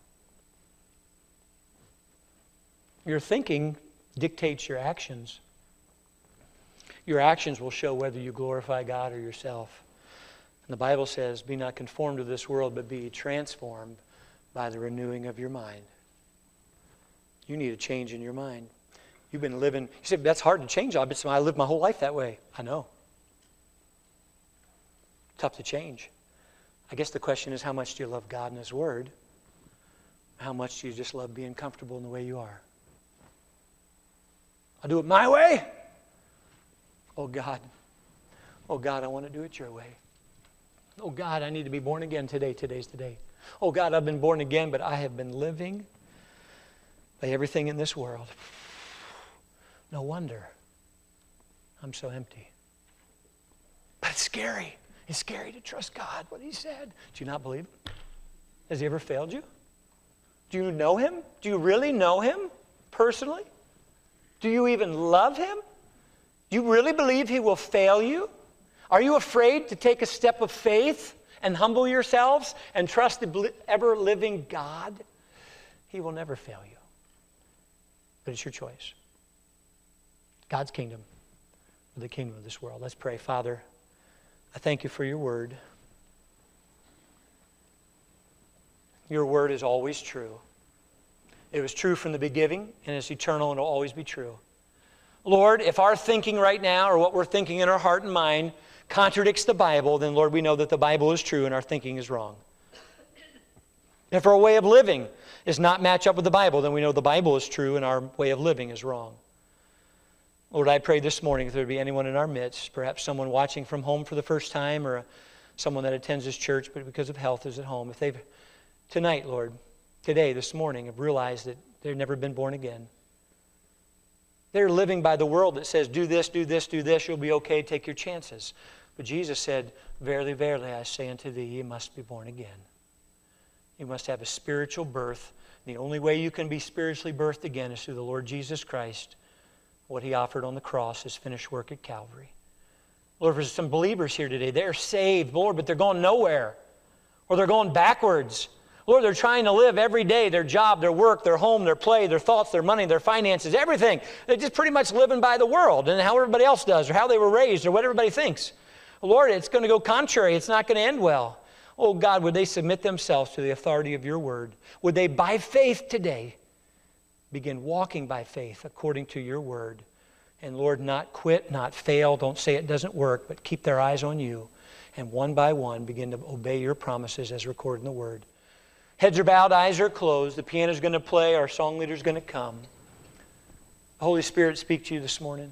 Your thinking dictates your actions. Your actions will show whether you glorify God or yourself. And the Bible says, be not conformed to this world, but be transformed by the renewing of your mind. You need a change in your mind. You've been living, you say, that's hard to change. I lived my whole life that way. I know. Tough to change. I guess the question is, how much do you love God and His Word? How much do you just love being comfortable in the way you are? I'll do it my way. Oh God, I want to do it your way. Oh God, I need to be born again today. Today's the day. Oh God, I've been born again, but I have been living by everything in this world. No wonder I'm so empty. But it's scary. It's scary to trust God, what He said. Do you not believe Him? Has He ever failed you? Do you know Him? Do you really know Him personally? Do you even love Him? Do you really believe He will fail you? Are you afraid to take a step of faith and humble yourselves and trust the ever-living God? He will never fail you. But it's your choice. God's kingdom or the kingdom of this world. Let's pray. Father, I thank You for Your word. Your word is always true. It was true from the beginning, and it's eternal, and it will always be true. Lord, if our thinking right now, or what we're thinking in our heart and mind, contradicts the Bible, then, Lord, we know that the Bible is true and our thinking is wrong. If our way of living does not match up with the Bible, then we know the Bible is true and our way of living is wrong. Lord, I pray this morning if there would be anyone in our midst, perhaps someone watching from home for the first time, or someone that attends this church but because of health is at home, if they've tonight, Lord, today, this morning, have realized that they've never been born again. They're living by the world that says, do this, do this, do this, you'll be okay, take your chances. But Jesus said, verily, verily, I say unto thee, you must be born again. You must have a spiritual birth. The only way you can be spiritually birthed again is through the Lord Jesus Christ, what He offered on the cross, His finished work at Calvary. Lord, there's some believers here today. They're saved, Lord, but they're going nowhere. Or they're going backwards. Lord, they're trying to live every day, their job, their work, their home, their play, their thoughts, their money, their finances, everything. They're just pretty much living by the world and how everybody else does, or how they were raised, or what everybody thinks. Lord, it's going to go contrary. It's not going to end well. Oh God, would they submit themselves to the authority of Your word? Would they, by faith today, begin walking by faith according to Your word? And Lord, not quit, not fail. Don't say it doesn't work, but keep their eyes on You. And one by one, begin to obey Your promises as recorded in the word. Heads are bowed, eyes are closed. The piano's going to play. Our song leader's going to come. The Holy Spirit speak to you this morning.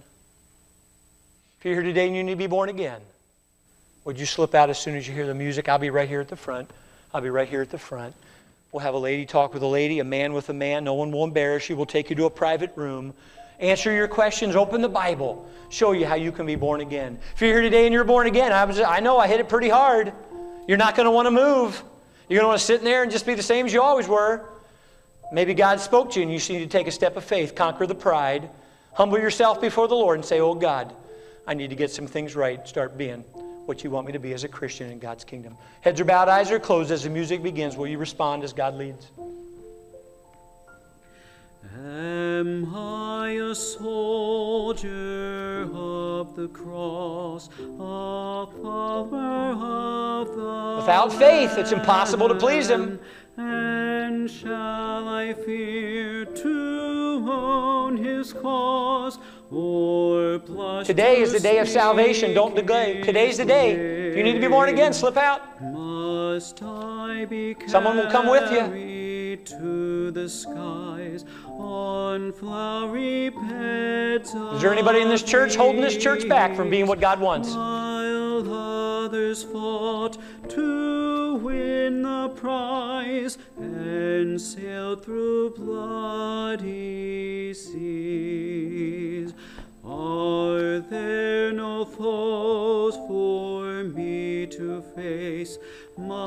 If you're here today and you need to be born again, would you slip out as soon as you hear the music? I'll be right here at the front. I'll be right here at the front. We'll have a lady talk with a lady, a man with a man. No one will embarrass you. We'll take you to a private room. Answer your questions. Open the Bible. Show you how you can be born again. If you're here today and you're born again, I know I hit it pretty hard. You're not going to want to move. You're going to want to sit in there and just be the same as you always were. Maybe God spoke to you and you need to take a step of faith, conquer the pride, humble yourself before the Lord and say, oh God, I need to get some things right, start being what You want me to be as a Christian in God's kingdom. Heads are bowed, eyes are closed. As the music begins, will you respond as God leads? Am I a soldier of the cross, a follower of the Without faith, it's impossible to please Him. And shall I fear to own His cause, or blush? Today is the day of salvation. Don't delay. Today's the day. If you need to be born again, slip out. Must I be Someone will come with you. carried to the skies on flowery beds? Is there anybody in this church holding this church back from being what God wants? While others fought to win the prize and sailed through bloody seas, are there no foes for me to face? Must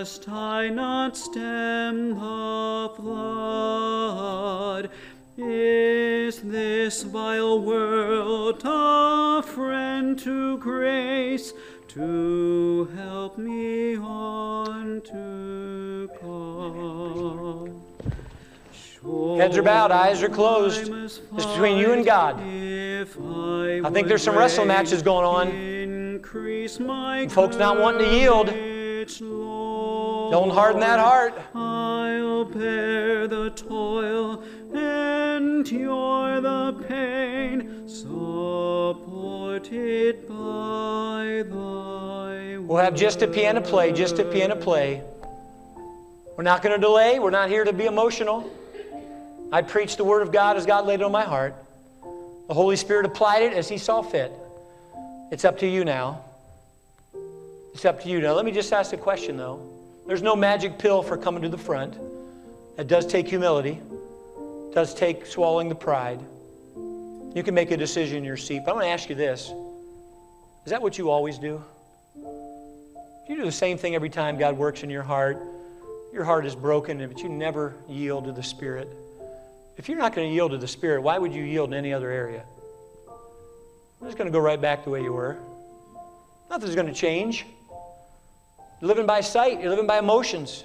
Must I not stem the flood? Is this vile world a friend to grace, to help me on to God? Heads are bowed, eyes are closed. It's between you and God. I think there's some wrestling matches going on. And folks not wanting to yield. Don't harden that heart. I'll bear the toil, endure the pain, supported by thy word. We'll have just a piano play, just a piano play. We're not going to delay. We're not here to be emotional. I preached the Word of God as God laid it on my heart. The Holy Spirit applied it as He saw fit. It's up to you now. It's up to you now. Let me just ask a question, though. There's no magic pill for coming to the front. It does take humility. It does take swallowing the pride. You can make a decision in your seat. But I'm going to ask you this. Is that what you always do? You do the same thing every time God works in your heart. Your heart is broken, but you never yield to the Spirit. If you're not going to yield to the Spirit, why would you yield in any other area? You're just going to go right back the way you were. Nothing's going to change. You're living by sight. You're living by emotions.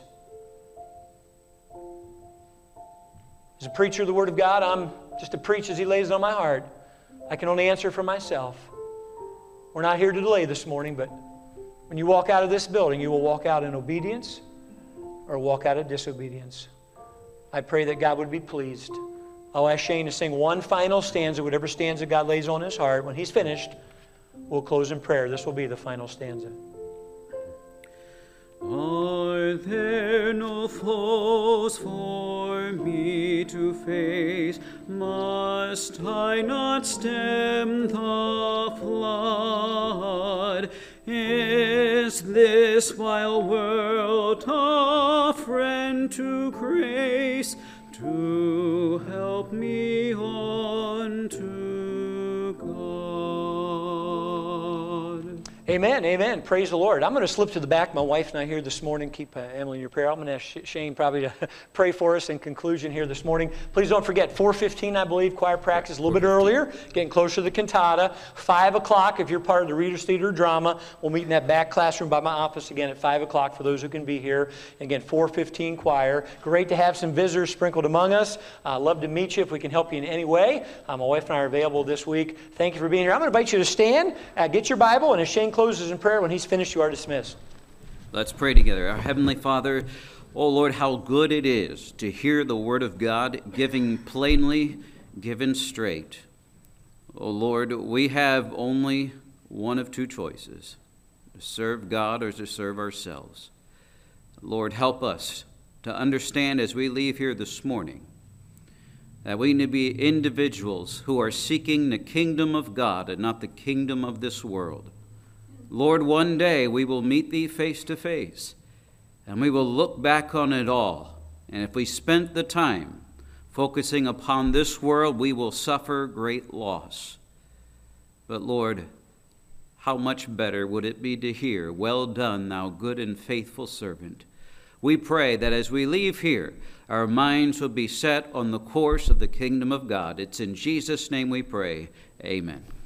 As a preacher of the Word of God, I'm just to preach as He lays it on my heart. I can only answer for myself. We're not here to delay this morning, but when you walk out of this building, you will walk out in obedience or walk out of disobedience. I pray that God would be pleased. I'll ask Shane to sing one final stanza, whatever stanza God lays on his heart. When he's finished, we'll close in prayer. This will be the final stanza. Are there no foes for me to face? Must I not stem the flood? Is this vile world a friend to grace, to help me on to God? Amen, amen. Praise the Lord. I'm going to slip to the back. My wife and I here this morning. Keep Emily in your prayer. I'm going to ask Shane probably to pray for us in conclusion here this morning. Please don't forget, 4:15, I believe, choir practice, a little bit earlier, getting closer to the cantata. 5 o'clock, if you're part of the Reader's Theater Drama, we'll meet in that back classroom by my office again at 5 o'clock for those who can be here. Again, 4:15 choir. Great to have some visitors sprinkled among us. Love to meet you if we can help you in any way. My wife and I are available this week. Thank you for being here. I'm going to invite you to stand, get your Bible, and as Shane closes in prayer, when he's finished, you are dismissed. Let's pray together. Our Heavenly Father, oh Lord, how good it is to hear the Word of God given plainly, given straight. Oh Lord, we have only one of two choices, to serve God or to serve ourselves. Lord, help us to understand as we leave here this morning that we need to be individuals who are seeking the kingdom of God and not the kingdom of this world. Lord, one day we will meet Thee face to face, and we will look back on it all. And if we spent the time focusing upon this world, we will suffer great loss. But Lord, how much better would it be to hear, "Well done, thou good and faithful servant." We pray that as we leave here, our minds will be set on the course of the kingdom of God. It's in Jesus' name we pray. Amen.